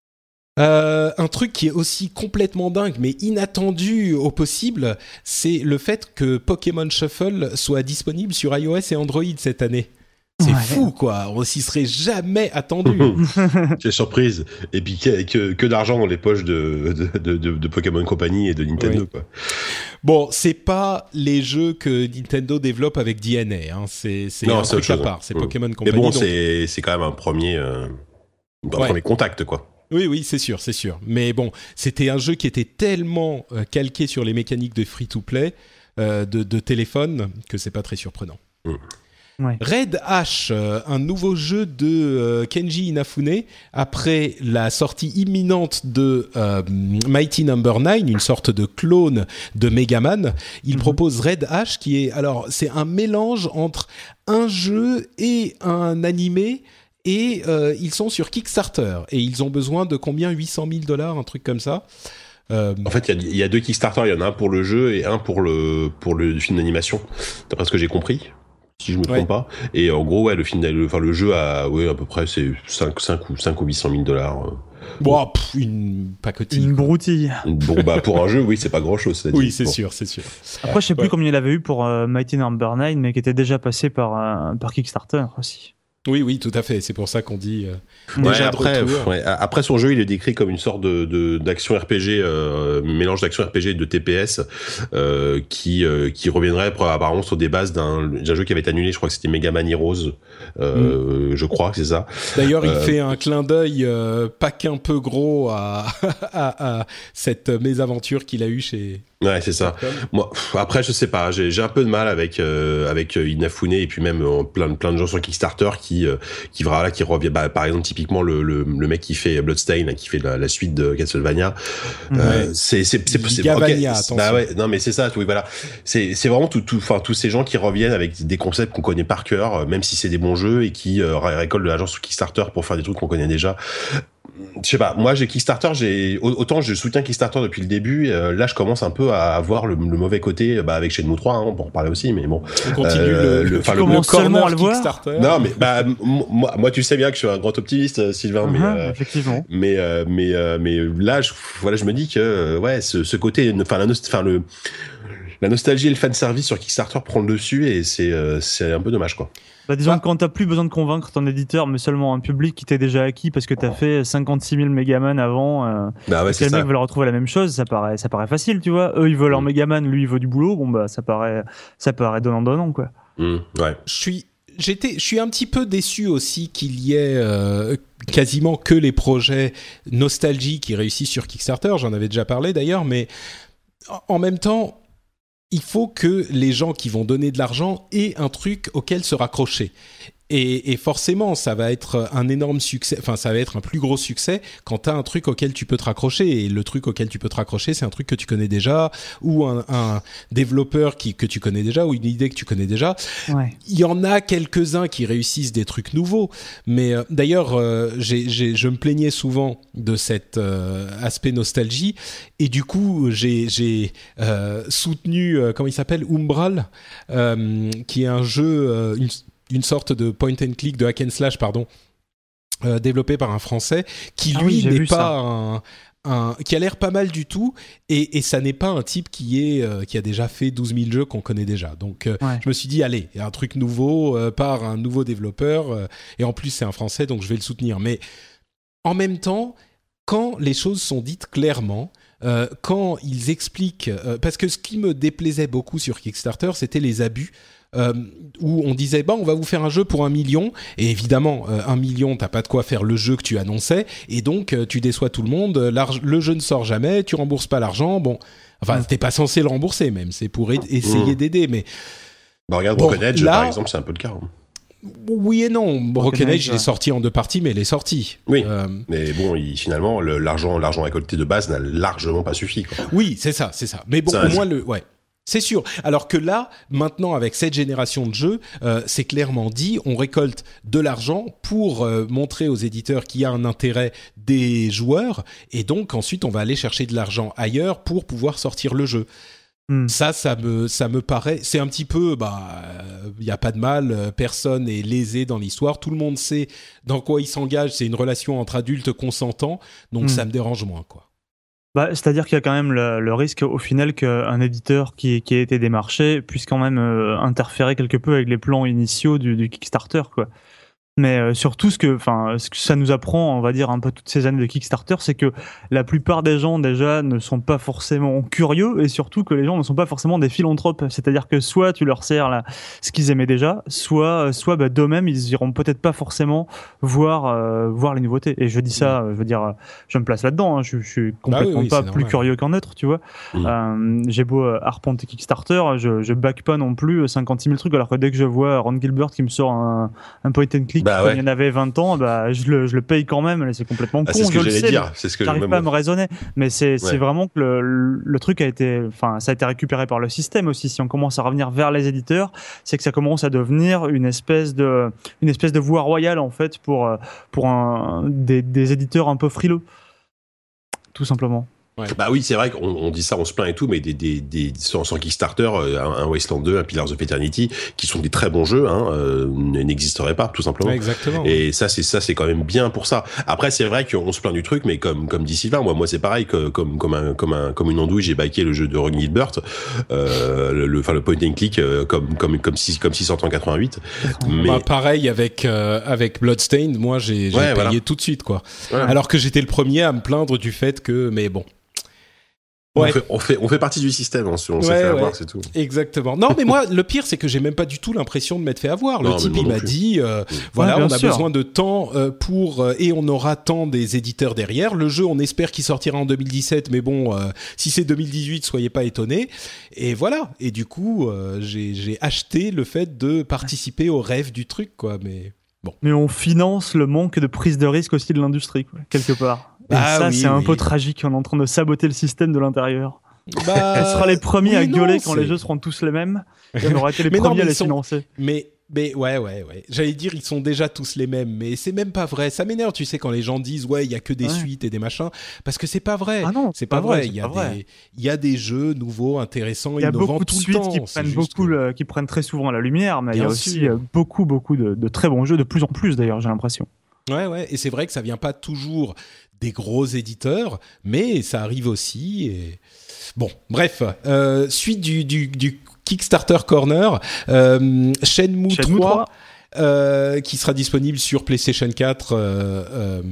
Euh, un truc qui est aussi complètement dingue, mais inattendu au possible, c'est le fait que Pokémon Shuffle soit disponible sur iOS et Android cette année. C'est ouais. fou, quoi. On s'y serait jamais attendu. Quelle surprise. Et puis, que, que, que d'argent dans les poches de, de, de, de Pokémon Company et de Nintendo, oui. quoi. Bon, c'est pas les jeux que Nintendo développe avec D N A, hein. C'est, c'est non, un c'est truc à part. C'est mmh. Pokémon Company. Mais bon, donc... c'est, c'est quand même un premier, euh, un ouais. premier contact, quoi. Oui, oui, c'est sûr, c'est sûr. Mais bon, c'était un jeu qui était tellement euh, calqué sur les mécaniques de free-to-play, euh, de, de téléphone, que c'est pas très surprenant. Mmh. Ouais. Red Ash, euh, un nouveau jeu de euh, Kenji Inafune, après la sortie imminente de euh, Mighty Number nine, une sorte de clone de Megaman. Il mm-hmm. propose Red Ash, qui est, alors, c'est un mélange entre un jeu et un animé, et euh, ils sont sur Kickstarter, et ils ont besoin de combien, huit cent mille dollars, un truc comme ça. Euh... En fait, il y, y a deux Kickstarter, il y en a un pour le jeu et un pour le, pour le film d'animation, d'après ce que j'ai compris. Si je me trompe ouais. pas. Et en gros, ouais, le film, le, enfin, le jeu a, ouais, à peu près, c'est cinq, cinq ou, cinq ou huit cent mille dollars. Bon, pff, une pacotille. Une broutille. Bon, bah, pour un jeu, oui, c'est pas grand chose. Oui, c'est bon. sûr, c'est sûr. Après, je sais ouais. plus combien il avait eu pour euh, Mighty Number nine, mais qui était déjà passé par, euh, par Kickstarter aussi. Oui, oui, tout à fait. C'est pour ça qu'on dit euh, ouais, déjà après, ouais, après son jeu, il est décrit comme une sorte de, de d'action R P G, euh, mélange d'action R P G et de T P S, euh, qui euh, qui reviendrait apparemment sur des bases d'un, d'un jeu qui avait été annulé. Je crois que c'était Mega Man Heroes. Euh, mm. Je crois que c'est ça. D'ailleurs, euh, il fait un clin d'œil euh, pas qu'un peu gros à, à, à cette mésaventure qu'il a eue chez Ouais, c'est ça. Moi, pff, après, je sais pas. J'ai, j'ai un peu de mal avec euh, avec euh, Inafune et puis même euh, plein plein de gens sur Kickstarter qui euh, qui voilà qui reviennent. Bah, par exemple, typiquement le, le le mec qui fait Bloodstain, qui fait la, la suite de Castlevania. Ouais. Euh, c'est c'est c'est c'est Gavania, okay. Bah ouais. Non, mais c'est ça. Oui, voilà. C'est c'est vraiment tout tout. Enfin, tous ces gens qui reviennent avec des concepts qu'on connaît par cœur, même si c'est des bons jeux et qui euh, récoltent de l'argent sur Kickstarter pour faire des trucs qu'on connaît déjà. Je sais pas, moi j'ai Kickstarter, j'ai autant je soutiens Kickstarter depuis le début, euh, là je commence un peu à avoir le, le mauvais côté, bah avec Shenmue trois, hein, on peut en reparler aussi, mais bon. On continue euh, le, le, tu le, commences le seulement à le voir. Non mais bah moi, moi tu sais bien que je suis un grand optimiste, Sylvain, uh-huh, mais euh, effectivement. Mais euh, mais euh, mais là je, voilà je me dis que ouais ce, ce côté, enfin la enfin le la nostalgie et le fanservice sur Kickstarter prend le dessus et c'est euh, c'est un peu dommage quoi. Bah disons ah. que quand t'as plus besoin de convaincre ton éditeur, mais seulement un public qui t'est déjà acquis parce que t'as fait cinquante-six mille Megaman avant, euh, bah ouais, et que les mecs veulent retrouver la même chose, ça paraît, ça paraît facile, tu vois. Eux, ils veulent mmh. en Megaman, lui, il veut du boulot, bon bah ça paraît, ça paraît donnant-donnant, quoi. Mmh, ouais. Je suis, j'étais, je suis un petit peu déçu aussi qu'il y ait euh, quasiment que les projets nostalgie qui réussissent sur Kickstarter, j'en avais déjà parlé d'ailleurs, mais en même temps, il faut que les gens qui vont donner de l'argent aient un truc auquel se raccrocher. Et, et forcément, ça va être un énorme succès, enfin, ça va être un plus gros succès quand t'as un truc auquel tu peux te raccrocher. Et le truc auquel tu peux te raccrocher, c'est un truc que tu connais déjà, ou un, un développeur qui, que tu connais déjà, ou une idée que tu connais déjà. Ouais. Il y en a quelques-uns qui réussissent des trucs nouveaux. Mais euh, d'ailleurs, euh, j'ai, j'ai, je me plaignais souvent de cet euh, aspect nostalgie. Et du coup, j'ai, j'ai euh, soutenu, euh, comment il s'appelle, Umbral, euh, qui est un jeu, euh, une, une sorte de point and click, de hack and slash, pardon, euh, développé par un Français, qui ah lui oui, n'est pas un, un, qui a l'air pas mal du tout, et, et ça n'est pas un type qui est, euh, qui a déjà fait douze mille jeux qu'on connaît déjà. Donc, euh, ouais. je me suis dit, allez, il y a un truc nouveau euh, par un nouveau développeur, euh, et en plus c'est un Français, donc je vais le soutenir. Mais en même temps, quand les choses sont dites clairement, euh, quand ils expliquent, euh, parce que ce qui me déplaisait beaucoup sur Kickstarter, c'était les abus. Euh, où on disait bah on va vous faire un jeu pour un million, et évidemment euh, un million t'as pas de quoi faire le jeu que tu annonçais, et donc euh, tu déçois tout le monde, le jeu ne sort jamais, tu rembourses pas l'argent, bon enfin mmh. t'es pas censé le rembourser, même c'est pour aid- essayer mmh. d'aider, mais bah regarde bon, Broken Edge là, par exemple, c'est un peu le cas hein. Oui et non, Broken Edge il est sorti en deux parties, mais il est sorti. Oui, euh... mais bon, il, finalement, le, l'argent, l'argent récolté de base n'a largement pas suffi, quoi. Oui, c'est ça, c'est ça. Mais bon, ça, au moins, le, ouais, c'est sûr. Alors que là, maintenant, avec cette génération de jeux, euh, c'est clairement dit, on récolte de l'argent pour euh, montrer aux éditeurs qu'il y a un intérêt des joueurs, et donc ensuite, on va aller chercher de l'argent ailleurs pour pouvoir sortir le jeu. Hmm. Ça, ça me, ça me paraît, c'est un petit peu, bah, il euh, y a pas de mal, personne est lésé dans l'histoire, tout le monde sait dans quoi il s'engage, c'est une relation entre adultes consentants, donc hmm. ça me dérange moins, quoi. Bah, c'est-à-dire qu'il y a quand même le, le risque au final qu'un éditeur qui, qui a été démarché puisse quand même euh, interférer quelque peu avec les plans initiaux du, du Kickstarter, quoi. Mais euh, surtout, ce que, enfin, ce que ça nous apprend, on va dire, un peu toutes ces années de Kickstarter, c'est que la plupart des gens, déjà, ne sont pas forcément curieux, et surtout que les gens ne sont pas forcément des philanthropes. C'est-à-dire que soit tu leur sers là, ce qu'ils aimaient déjà, soit, soit bah, d'eux-mêmes, ils iront peut-être pas forcément voir, euh, voir les nouveautés. Et je dis ça, je veux dire, je me place là-dedans, hein, je, je suis complètement bah oui, oui, pas plus normal. Curieux qu'un autre, tu vois. Mmh. Euh, j'ai beau arpenter Kickstarter, je, je back pas non plus cinquante-six mille trucs, alors que dès que je vois Ron Gilbert qui me sort un, un point and click, bah ouais. il y en avait vingt ans, bah, je, le, je le paye quand même, c'est complètement con, ah, c'est ce que je le sais, dire. C'est ce que j'arrive pas à me raisonner, mais c'est, ouais. c'est vraiment que le, le, le truc a été, enfin, ça a été récupéré par le système aussi. Si on commence à revenir vers les éditeurs, c'est que ça commence à devenir une espèce de, une espèce de voie royale, en fait, pour, pour un, des, des éditeurs un peu frileux. Tout simplement. Ouais. Bah oui, c'est vrai qu'on on dit ça, on se plaint et tout, mais des, des, des, sans, sans Kickstarter, un, un Wasteland deux, un Pillars of Eternity, qui sont des très bons jeux, hein, euh, n'existeraient pas, tout simplement. Ouais, exactement. Et ça, c'est ça, c'est quand même bien pour ça. Après, c'est vrai qu'on se plaint du truc, mais comme comme dit Sylvain, moi, moi, c'est pareil que comme comme un comme un comme une andouille, j'ai backé le jeu de Ron Gilbert, euh, le enfin le point and click, euh, comme comme comme si comme six cent quatre-vingt-huit. Mais bah, pareil avec euh, avec Bloodstained, moi, j'ai, j'ai ouais, payé voilà. tout de suite, quoi. Voilà. Alors que j'étais le premier à me plaindre du fait que, mais bon. Ouais. On, fait, on, fait, on fait partie du système, hein, si on ouais, s'est fait avoir, ouais. c'est tout. Exactement. Non, mais moi, le pire, c'est que j'ai même pas du tout l'impression de m'être fait avoir. Le non, type, il m'a plus. dit, euh, oui. voilà, ouais, on a sûr. besoin de temps euh, pour... Euh, et on aura tant des éditeurs derrière. Le jeu, on espère qu'il sortira en deux mille dix-sept, mais bon, euh, si c'est deux mille dix-huit, soyez pas étonnés. Et voilà. Et du coup, euh, j'ai, j'ai acheté le fait de participer au rêve du truc, quoi. Mais bon. Mais on finance le manque de prise de risque aussi de l'industrie, quoi, quelque part. Et ah, ça, oui, c'est un oui. peu tragique. On est en train de saboter le système de l'intérieur. Bah, on sera les premiers oui, à gueuler non, quand c'est... les jeux seront tous les mêmes. Et on aura été les premiers non, à les sont... financer. Mais, mais ouais, ouais, ouais. J'allais dire, ils sont déjà tous les mêmes. Mais c'est même pas vrai. Ça m'énerve, tu sais, quand les gens disent, ouais, il y a que des ouais. suites et des machins. Parce que c'est pas vrai. Ah non, c'est pas, pas vrai. Il y, des... y a des jeux nouveaux, intéressants, innovants tout le temps. Il y a beaucoup de suites qui prennent, beaucoup que... le... qui prennent très souvent la lumière. Mais il y a aussi sûr. beaucoup, beaucoup de, de très bons jeux. De plus en plus, d'ailleurs, j'ai l'impression. Ouais, ouais. Et c'est vrai que ça vient pas toujours des gros éditeurs, mais ça arrive aussi. Et... Bon, bref, euh, suite du, du, du Kickstarter Corner, euh, Shenmue, Shenmue trois, euh, qui sera disponible sur PlayStation quatre, euh, euh,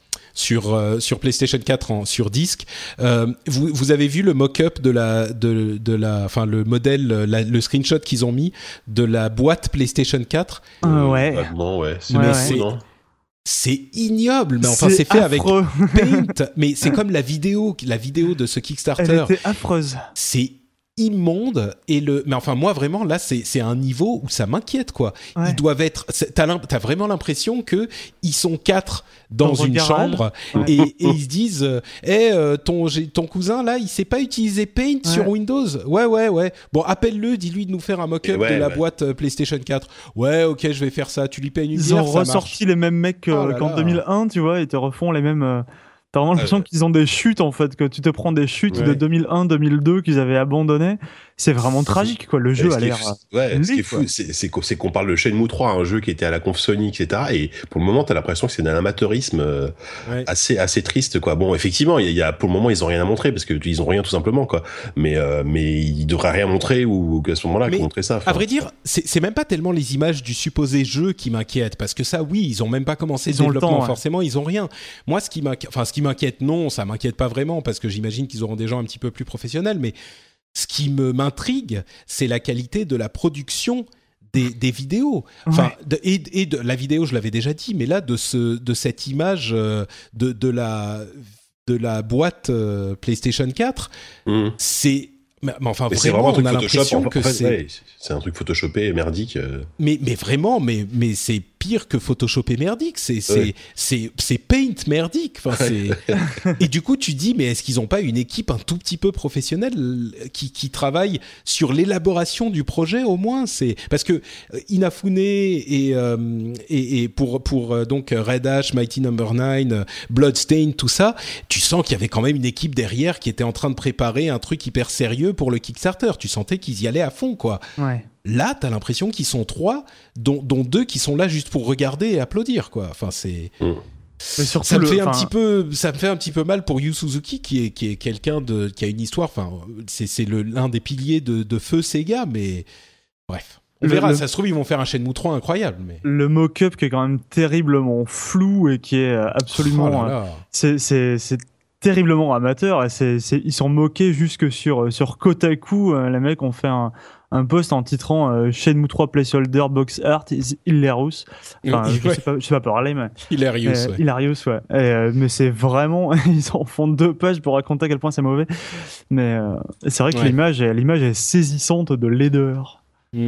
sur euh, sur PlayStation quatre en, sur disque. Euh, vous vous avez vu le mock-up de la de de la, enfin le modèle, la, le screenshot qu'ils ont mis de la boîte PlayStation quatre. Euh, ouais. Vaguement, ouais. C'est ouais, ouais. non C'est ignoble, mais enfin c'est, c'est fait affreux. Avec Paint. Mais c'est comme la vidéo, la vidéo de ce Kickstarter. Elle était affreuse. C'est immonde et le. Mais enfin moi vraiment là c'est c'est un niveau où ça m'inquiète quoi. Ouais. Ils doivent être. T'as, t'as vraiment l'impression que ils sont quatre dans une chambre ouais. et, et ils se disent, eh hey, euh, ton ton cousin là il sait pas utiliser Paint ouais. sur Windows. Ouais ouais ouais. Bon appelle-le, dis-lui de nous faire un mock-up ouais, de la ouais. boîte PlayStation quatre. Ouais ok je vais faire ça. Tu lui payes une Ils bière. Ils ont ressorti les mêmes mecs euh, oh qu'en deux mille un tu vois, ils te refont les mêmes. Euh... T'as vraiment l'impression euh, qu'ils ont des chutes en fait, que tu te prends des chutes ouais. de deux mille un deux mille deux qu'ils avaient abandonnées. C'est vraiment tragique quoi, le jeu a l'air... Fou, ouais, lui, ce qui est fou, c'est, c'est, c'est qu'on parle de Shenmue trois, un jeu qui était à la Conf Sony, et cetera. Et pour le moment, t'as l'impression que c'est d'un amateurisme euh, ouais. assez assez triste quoi. Bon, effectivement, il y, y a pour le moment ils ont rien à montrer parce que ils ont rien tout simplement quoi. Mais euh, mais ils devraient rien montrer ou à ce moment-là qu'ils montraient ça. À vrai dire, c'est c'est même pas tellement les images du supposé jeu qui m'inquiètent parce que ça, oui, ils ont même pas commencé ils le développement le temps, ouais. forcément, ils ont rien. Moi, ce qui m'inquiète, enfin ce qui m'inquiète, non, ça m'inquiète pas vraiment parce que j'imagine qu'ils auront des gens un petit peu plus professionnels, mais ce qui me m'intrigue, c'est la qualité de la production des, des vidéos. Enfin, ouais. de, et, et de la vidéo, je l'avais déjà dit, mais là, de ce, de cette image euh, de, de la, de la boîte euh, PlayStation quatre, mmh. c'est, mais, mais enfin, mais vraiment, c'est vraiment un truc on a Photoshop, l'impression en que fait, c'est, ouais, c'est un truc photoshopé merdique. Euh... Mais, mais vraiment, mais, mais c'est pire que photoshopé merdique. C'est, c'est, ouais. c'est, c'est Paint merdique. Enfin, c'est... Et du coup, tu dis, mais est-ce qu'ils n'ont pas une équipe un tout petit peu professionnelle qui, qui travaille sur l'élaboration du projet au moins? C'est parce que Inafune et, euh, et, et pour, pour euh, donc Red Ash, Mighty Number nine, Bloodstained, tout ça, tu sens qu'il y avait quand même une équipe derrière qui était en train de préparer un truc hyper sérieux pour le Kickstarter. Tu sentais qu'ils y allaient à fond, quoi. Ouais. Là, t'as l'impression qu'ils sont trois, dont, dont deux qui sont là juste pour regarder et applaudir, quoi. Enfin, c'est. Mm. Mais surtout ça me fait le, un petit peu, ça me fait un petit peu mal pour Yu Suzuki, qui est qui est quelqu'un de qui a une histoire. Enfin, c'est c'est le l'un des piliers de de feu Sega, mais bref. On le, verra, le... ça se trouve, ils vont faire un Shenmue trois incroyable. Mais... Le mock-up qui est quand même terriblement flou et qui est absolument. Oh là là. Euh, c'est, c'est, c'est terriblement amateur. Et c'est, c'est, ils sont moqués jusque sur, sur Kotaku. Euh, les mecs ont fait un, un post en titrant euh, Shenmue trois Placeholder Box Art is hilarious. Enfin, oui, je, ouais. sais pas, je sais pas parler, mais. Hilarious, euh, ouais. Hilarious, ouais. Et, euh, mais c'est vraiment. Ils en font deux pages pour raconter à quel point c'est mauvais. Mais euh, c'est vrai que ouais. l'image, est, l'image est saisissante de laideur. Mm.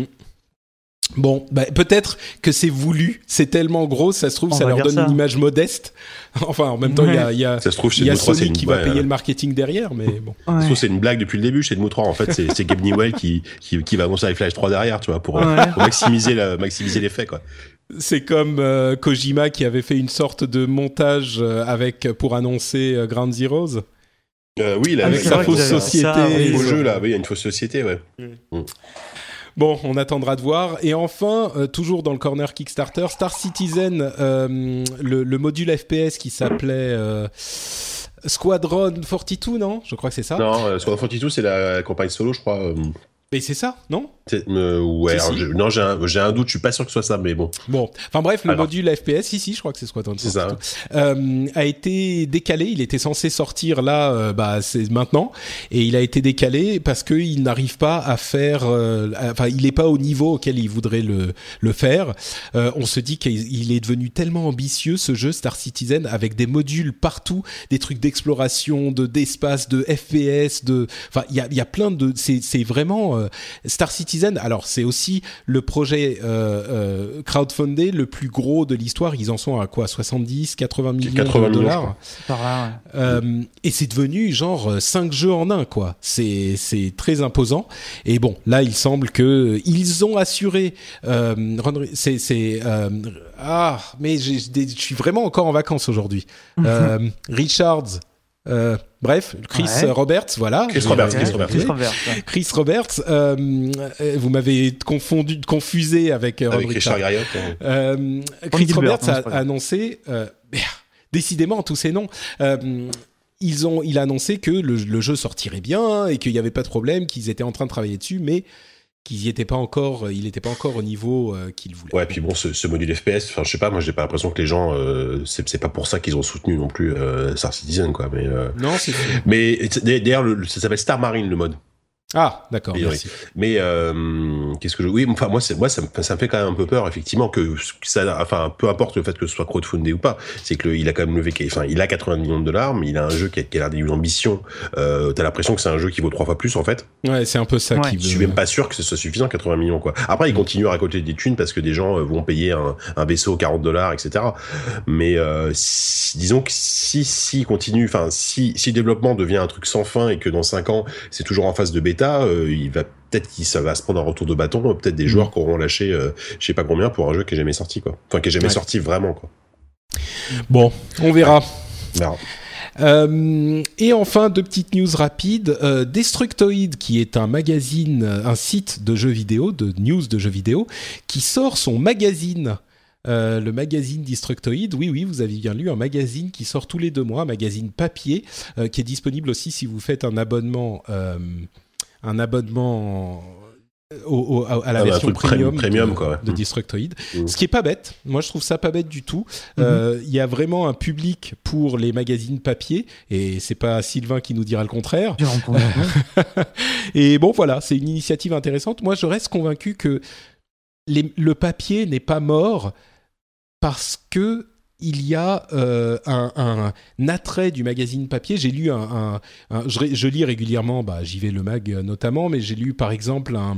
Bon, bah, peut-être que c'est voulu, c'est tellement gros, ça se trouve, on ça leur donne ça. Une image modeste. Enfin, en même temps, il ouais. y a, y a, ça se trouve, y a Sony une... qui ouais, va payer ouais. le marketing derrière, mais bon. Ouais. Ça se trouve, c'est une blague depuis le début chez Shenmue trois. En fait, c'est, c'est Gabe Newell qui, qui, qui va annoncer Half-Life trois derrière, tu vois, pour, ouais. pour maximiser, la, maximiser l'effet, quoi. C'est comme euh, Kojima qui avait fait une sorte de montage euh, avec, pour annoncer euh, Ground Zeroes. Euh, oui, là, avec sa fausse société. Ça, oui, au jeu, là, oui, il y a une fausse société, ouais. Mm. Mm. Bon, on attendra de voir. Et enfin, euh, toujours dans le corner Kickstarter, Star Citizen, euh, le, le module F P S qui s'appelait euh, Squadron quarante-deux, non ? Je crois que c'est ça. Non, euh, Squadron quarante-deux, c'est la campagne solo, je crois. Euh... Mais c'est ça, non ? Euh, ouais, si, si. Je, non, j'ai un, j'ai un doute, je suis pas sûr que ce soit ça, mais bon. Bon, enfin bref, le Alors. module F P S, si, si, je crois que c'est Squadron. C'est ça. Euh, a été décalé, il était censé sortir là, euh, bah, c'est maintenant, et il a été décalé parce qu'il n'arrive pas à faire, euh, enfin, il est pas au niveau auquel il voudrait le, le faire. Euh, on se dit qu'il est devenu tellement ambitieux, ce jeu, Star Citizen, avec des modules partout, des trucs d'exploration, de, d'espace, de F P S, de, enfin, il y a, il y a plein de, c'est, c'est vraiment, euh, Star Citizen. Alors c'est aussi le projet euh, euh, crowdfundé le plus gros de l'histoire. Ils en sont à quoi, soixante-dix, quatre-vingts millions de dollars. Par là, ouais. euh, et c'est devenu genre cinq jeux en un, quoi. C'est c'est très imposant. Et bon, là il semble que ils ont assuré. Euh, c'est c'est euh, ah mais je suis vraiment encore en vacances aujourd'hui. euh, Richards. Euh, bref, Chris ouais. Roberts, voilà. Chris Roberts, Chris Roberts. Chris Roberts, ouais. Chris Roberts euh, vous m'avez confondu, confusé avec euh, avec Richard Garriott. Euh, Chris Roberts a annoncé, euh, décidément tous ces noms. Euh, ils ont, il a annoncé que le, le jeu sortirait bien et qu'il n'y avait pas de problème, qu'ils étaient en train de travailler dessus, mais qu'ils y étaient pas encore, il n'était pas encore au niveau euh, qu'il voulait. Ouais, puis bon, ce, ce module F P S, enfin, je sais pas, moi, j'ai pas l'impression que les gens, euh, c'est, c'est pas pour ça qu'ils ont soutenu non plus euh, Star Citizen, quoi. Mais euh, non, c'est sûr. Mais d'ailleurs, le, ça s'appelle Star Marine le mode. Ah, d'accord. Merci. Mais euh, qu'est-ce que je oui, enfin moi, c'est moi, ça me, ça me fait quand même un peu peur, effectivement, que ça, enfin, peu importe le fait que ce soit crowdfundé ou pas, c'est que le, il a quand même levé, enfin, il a quatre-vingts millions de dollars, mais il a un jeu qui a, qui a une ambition. Euh, t'as l'impression que c'est un jeu qui vaut trois fois plus, en fait. Ouais, c'est un peu ça. Ouais. Qui veut... Je suis même pas sûr que ce soit suffisant, quatre-vingts millions, quoi. Après, il continue à récolter des thunes parce que des gens vont payer un, un vaisseau quarante dollars, et cetera. Mais euh, si, disons que si, si il continue, enfin, si, si le développement devient un truc sans fin et que dans cinq ans c'est toujours en phase de bêta, euh, il va peut-être qu'il ça va se prendre un retour de bâton, peut-être des mmh. joueurs qui auront lâché euh, je sais pas combien pour un jeu qui est jamais sorti, quoi. Enfin qui est jamais ouais. sorti vraiment, quoi. Bon, on verra. Ouais. On verra. Euh, et enfin, deux petites news rapides. Euh, Destructoid, qui est un magazine, un site de jeux vidéo, de news de jeux vidéo, qui sort son magazine. Euh, le magazine Destructoid, oui, oui, vous avez bien lu, un magazine qui sort tous les deux mois, un magazine papier, euh, qui est disponible aussi si vous faites un abonnement, euh, un abonnement au, au, à la ah, version bah, premium, premium de, quoi, ouais. de Destructoid. Mmh. Ce qui est pas bête. Moi, je trouve ça pas bête du tout. Il mmh. euh, y a vraiment un public pour les magazines papier, et c'est pas Sylvain qui nous dira le contraire. Et bon, voilà, c'est une initiative intéressante. Moi, je reste convaincu que les, le papier n'est pas mort. Parce que il y a euh, un, un attrait du magazine papier. J'ai lu un, un, un je, je lis régulièrement, bah, J V Le Mag notamment, mais j'ai lu par exemple un,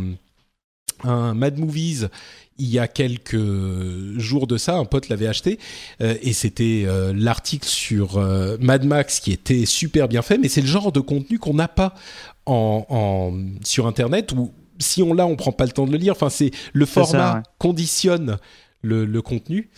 un Mad Movies il y a quelques jours de ça. Un pote l'avait acheté euh, et c'était euh, l'article sur euh, Mad Max qui était super bien fait. Mais c'est le genre de contenu qu'on n'a pas en, en, sur Internet ou si on l'a, on prend pas le temps de le lire. Enfin, c'est le format c'est ça, ouais. conditionne Le, le contenu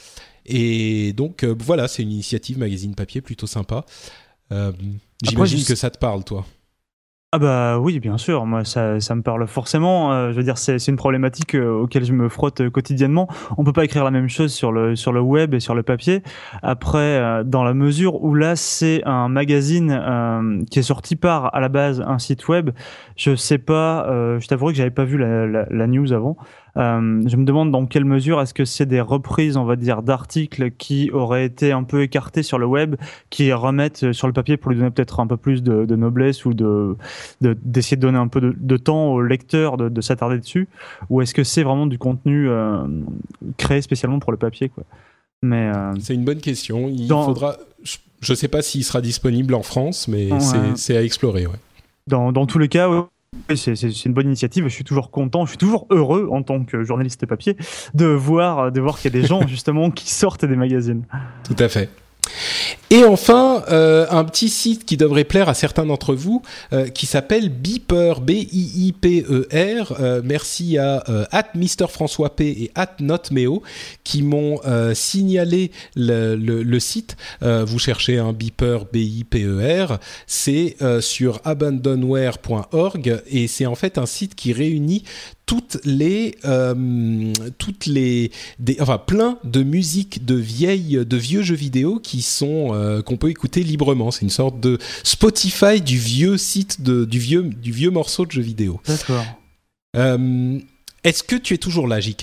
et donc euh, voilà, c'est une initiative magazine papier plutôt sympa. Euh, j'imagine Après, que ça te parle, toi. Ah bah oui, bien sûr, moi ça, ça me parle forcément. Euh, je veux dire, c'est, c'est une problématique euh, auquel je me frotte euh, quotidiennement. On peut pas écrire la même chose sur le sur le web et sur le papier. Après, euh, dans la mesure où là c'est un magazine euh, qui est sorti par à la base un site web, je sais pas. Euh, je t'avouerai que j'avais pas vu la, la, la news avant. Euh, je me demande dans quelle mesure est-ce que c'est des reprises, on va dire, d'articles qui auraient été un peu écartés sur le web, qui remettent sur le papier pour lui donner peut-être un peu plus de, de noblesse ou de, de d'essayer de donner un peu de, de temps au lecteur de, de s'attarder dessus, ou est-ce que c'est vraiment du contenu euh, créé spécialement pour le papier, quoi. Mais euh, c'est une bonne question. Il dans... faudra. Je ne sais pas s'il sera disponible en France, mais ouais. c'est, c'est à explorer. Ouais. Dans dans tous les cas. Ouais. C'est, c'est, c'est une bonne initiative. Je suis toujours content, je suis toujours heureux en tant que journaliste papier de voir, de voir qu'il y a des gens justement qui sortent des magazines. Tout à fait. Et enfin, euh, un petit site qui devrait plaire à certains d'entre vous, euh, qui s'appelle Beeper, B I I P E R. Euh, merci à euh, at mister François P et at Notmeo qui m'ont euh, signalé le, le, le site. Euh, vous cherchez un Beeper, B I P E R, c'est euh, sur abandonware point org et c'est en fait un site qui réunit toutes les euh, toutes les des, enfin plein de musiques de vieilles de vieux jeux vidéo qui sont euh, qu'on peut écouter librement. C'est une sorte de Spotify du vieux site de du vieux du vieux morceau de jeux vidéo. D'accord. Euh, Est-ce que tu es toujours là, J K ?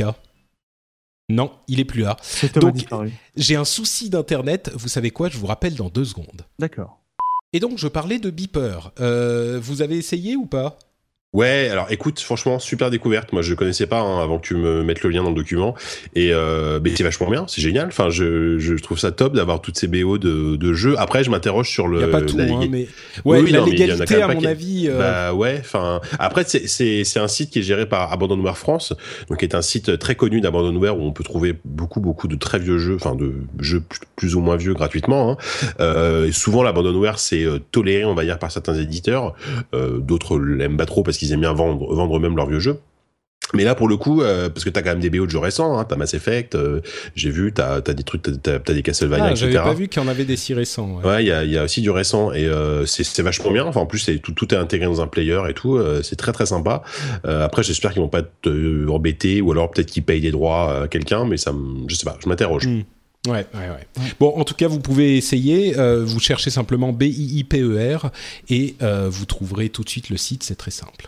Non, il est plus là. C'est donc, disparu. J'ai un souci d'internet. Vous savez quoi ? Je vous rappelle dans deux secondes. D'accord. Et donc, je parlais de Beeper. Euh, vous avez essayé ou pas ? Ouais, alors écoute, franchement, super découverte. Moi, je connaissais pas hein, avant que tu me mettes le lien dans le document. Et euh, mais c'est vachement bien, c'est génial. Enfin, je, je trouve ça top d'avoir toutes ces B O de, de jeux. Après, je m'interroge sur le. Il y a pas tout, la, hein, mais ouais, oui, la non, légalité, à mon qui... avis. Euh... Bah ouais. Enfin, après, c'est c'est c'est un site qui est géré par Abandonware France, donc qui est un site très connu d'Abandonware où on peut trouver beaucoup beaucoup de très vieux jeux, enfin de jeux plus, plus ou moins vieux gratuitement. Hein. Euh, et souvent, l'Abandonware c'est euh, toléré, on va dire, par certains éditeurs. Euh, d'autres l'aiment pas trop parce qu'ils aiment bien vendre. vendre eux-mêmes leurs vieux jeux. Mais là, pour le coup, euh, parce que t'as quand même des B O de jeux récents, hein, t'as Mass Effect, euh, j'ai vu, t'as, t'as des trucs, t'as, t'as des Castlevania, ah, et cetera. J'avais pas vu qu'il y en avait des si récents. Ouais, il ouais, y, a, y a aussi du récent, et euh, c'est, c'est vachement bien. Enfin, en plus, c'est, tout, tout est intégré dans un player et tout, euh, c'est très très sympa. Euh, après, j'espère qu'ils vont pas te embêter, ou alors peut-être qu'ils payent des droits à quelqu'un, mais ça me, je sais pas, je m'interroge. Mmh. Ouais, ouais, ouais. Bon, en tout cas, vous pouvez essayer. Euh, vous cherchez simplement B I I P E R et euh, vous trouverez tout de suite le site, c'est très simple.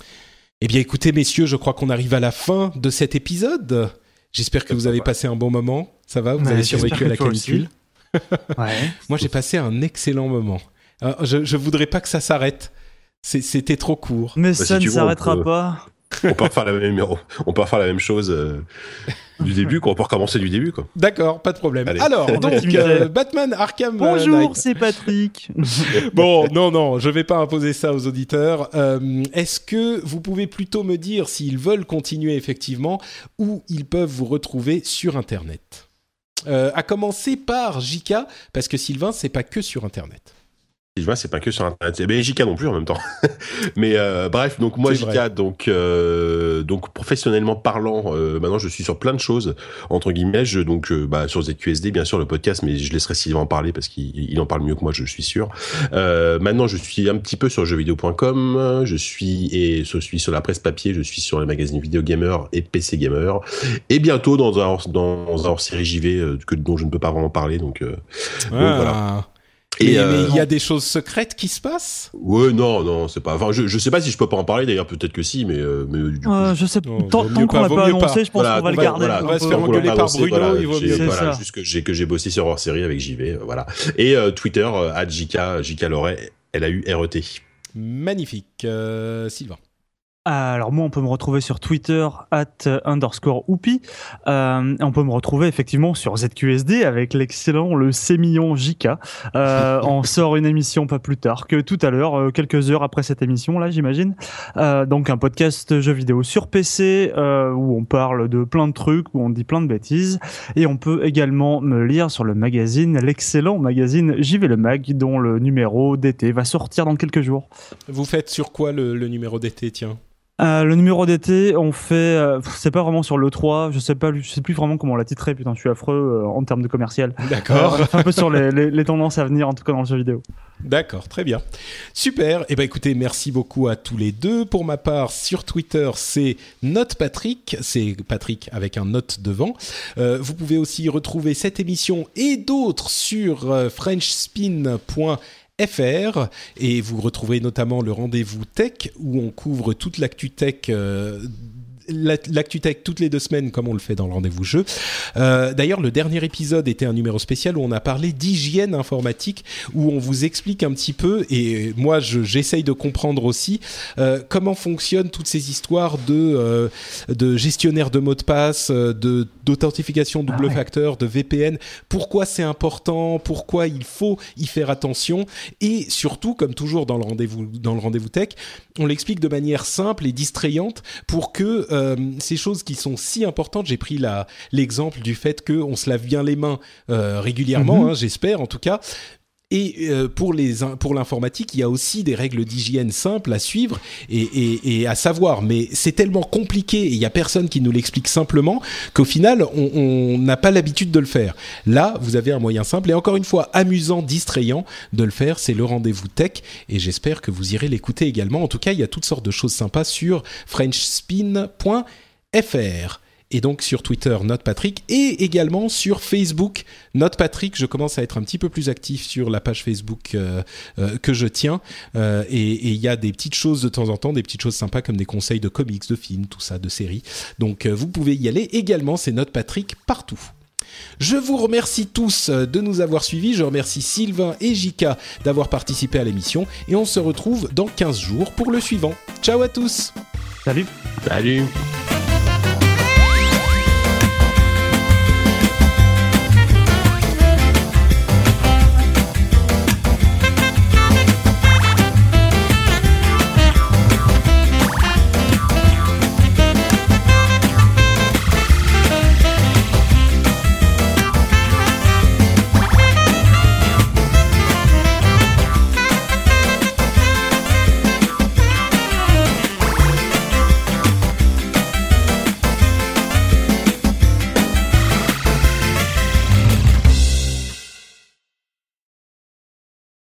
Eh bien, écoutez, messieurs, je crois qu'on arrive à la fin de cet épisode. J'espère que vous avez passé un bon moment. Ça va ? Vous ouais, avez survécu à la canicule ? Ouais. Moi, j'ai passé un excellent moment. Alors, je ne voudrais pas que ça s'arrête. C'est, c'était trop court. Mais bah, ça si ne s'arrêtera peut, pas. On peut refaire la même, on peut refaire la même chose euh, du début, quoi. On peut recommencer du début, quoi. D'accord, pas de problème. Allez. Alors, donc, euh, Batman Arkham Bonjour, Knight. c'est Patrick. Bon, non, non, je vais pas imposer ça aux auditeurs. Euh, est-ce que vous pouvez plutôt me dire s'ils veulent continuer effectivement où ils peuvent vous retrouver sur Internet ? euh, À commencer par J K, parce que Sylvain, c'est pas que sur Internet. Sylvain, c'est pas que sur Internet. Mais J K non plus en même temps. Mais euh, bref, donc moi, c'est J K, donc, euh, donc professionnellement parlant, euh, maintenant je suis sur plein de choses, entre guillemets. Je, donc euh, bah, sur Z Q S D, bien sûr, le podcast, mais je laisserai Sylvain en parler parce qu'il il en parle mieux que moi, je, je suis sûr. Euh, maintenant, je suis un petit peu sur jeux vidéo point com. Je suis, et je suis sur la presse papier, je suis sur les magazines Vidéo Gamer et P C Gamer. Et bientôt dans un, dans un hors-série J V euh, que, dont je ne peux pas vraiment parler. Donc, euh, ah. donc voilà. Et mais euh, il y a des choses secrètes qui se passent ? Ouais, non, non, c'est pas. Enfin, je, je sais pas si je peux pas en parler. D'ailleurs, peut-être que si, mais, euh, mais du coup, euh, je sais. Oh, tant tant qu'on l'a pas annoncé, je pense voilà, qu'on va le garder. Voilà, on va se faire engueuler par Bruno. Voilà, il vaut mieux. C'est voilà, juste que j'ai que j'ai bossé sur hors série avec J V, euh, voilà. Et euh, Twitter à J K, J K Loret, L A U R E T. Magnifique, euh, Sylvain. Alors moi, on peut me retrouver sur Twitter at underscore oupi. Euh, on peut me retrouver effectivement sur Z Q S D avec l'excellent le Sémillon J K. Euh, on sort une émission pas plus tard que tout à l'heure, euh, quelques heures après cette émission là, j'imagine. Euh, donc un podcast jeux vidéo sur P C euh, où on parle de plein de trucs, où on dit plein de bêtises. Et on peut également me lire sur le magazine, l'excellent magazine J V le Mag, dont le numéro d'été va sortir dans quelques jours. Vous faites sur quoi le, le numéro d'été, tiens ? Euh, le numéro d'été, on fait, euh, c'est pas vraiment sur l'E trois, je sais pas, je sais plus vraiment comment on l'a titré, putain, je suis affreux euh, en termes de commercial. D'accord. Euh, un peu sur les, les, les tendances à venir, en tout cas dans le jeu vidéo. D'accord, très bien. Super. Eh ben écoutez, merci beaucoup à tous les deux. Pour ma part, sur Twitter, c'est NotePatrick, c'est Patrick avec un note devant. Euh, vous pouvez aussi retrouver cette émission et d'autres sur euh, frenchspin point com. F R, et vous retrouverez notamment le rendez-vous tech où on couvre toute l'actu tech euh, l'actu tech toutes les deux semaines comme on le fait dans le rendez-vous jeu. Euh, d'ailleurs, le dernier épisode était un numéro spécial où on a parlé d'hygiène informatique, où on vous explique un petit peu, et moi je, j'essaye de comprendre aussi euh, comment fonctionnent toutes ces histoires de, euh, de gestionnaire de mots de passe, de, d'authentification double ah ouais. facteur, de V P N, pourquoi c'est important, pourquoi il faut y faire attention, et surtout, comme toujours dans le rendez-vous, dans le rendez-vous tech, on l'explique de manière simple et distrayante pour que euh, Euh, ces choses qui sont si importantes. J'ai pris la, l'exemple du fait qu'on se lave bien les mains euh, régulièrement, mm-hmm. hein, j'espère en tout cas. Et euh, pour, les, pour l'informatique, il y a aussi des règles d'hygiène simples à suivre et, et, et à savoir. Mais c'est tellement compliqué et il n'y a personne qui nous l'explique simplement qu'au final, on n'a pas l'habitude de le faire. Là, vous avez un moyen simple et encore une fois, amusant, distrayant de le faire. C'est le rendez-vous tech et j'espère que vous irez l'écouter également. En tout cas, il y a toutes sortes de choses sympas sur frenchspin point f r. et donc sur Twitter, NotePatrick, et également sur Facebook, NotePatrick. Je commence à être un petit peu plus actif sur la page Facebook euh, euh, que je tiens, euh, et il y a des petites choses de temps en temps, des petites choses sympas comme des conseils de comics, de films, tout ça, de séries. Donc euh, vous pouvez y aller également, c'est NotePatrick partout. Je vous remercie tous de nous avoir suivis, je remercie Sylvain et Jika d'avoir participé à l'émission, et on se retrouve dans quinze jours pour le suivant. Ciao à tous. Salut. Salut.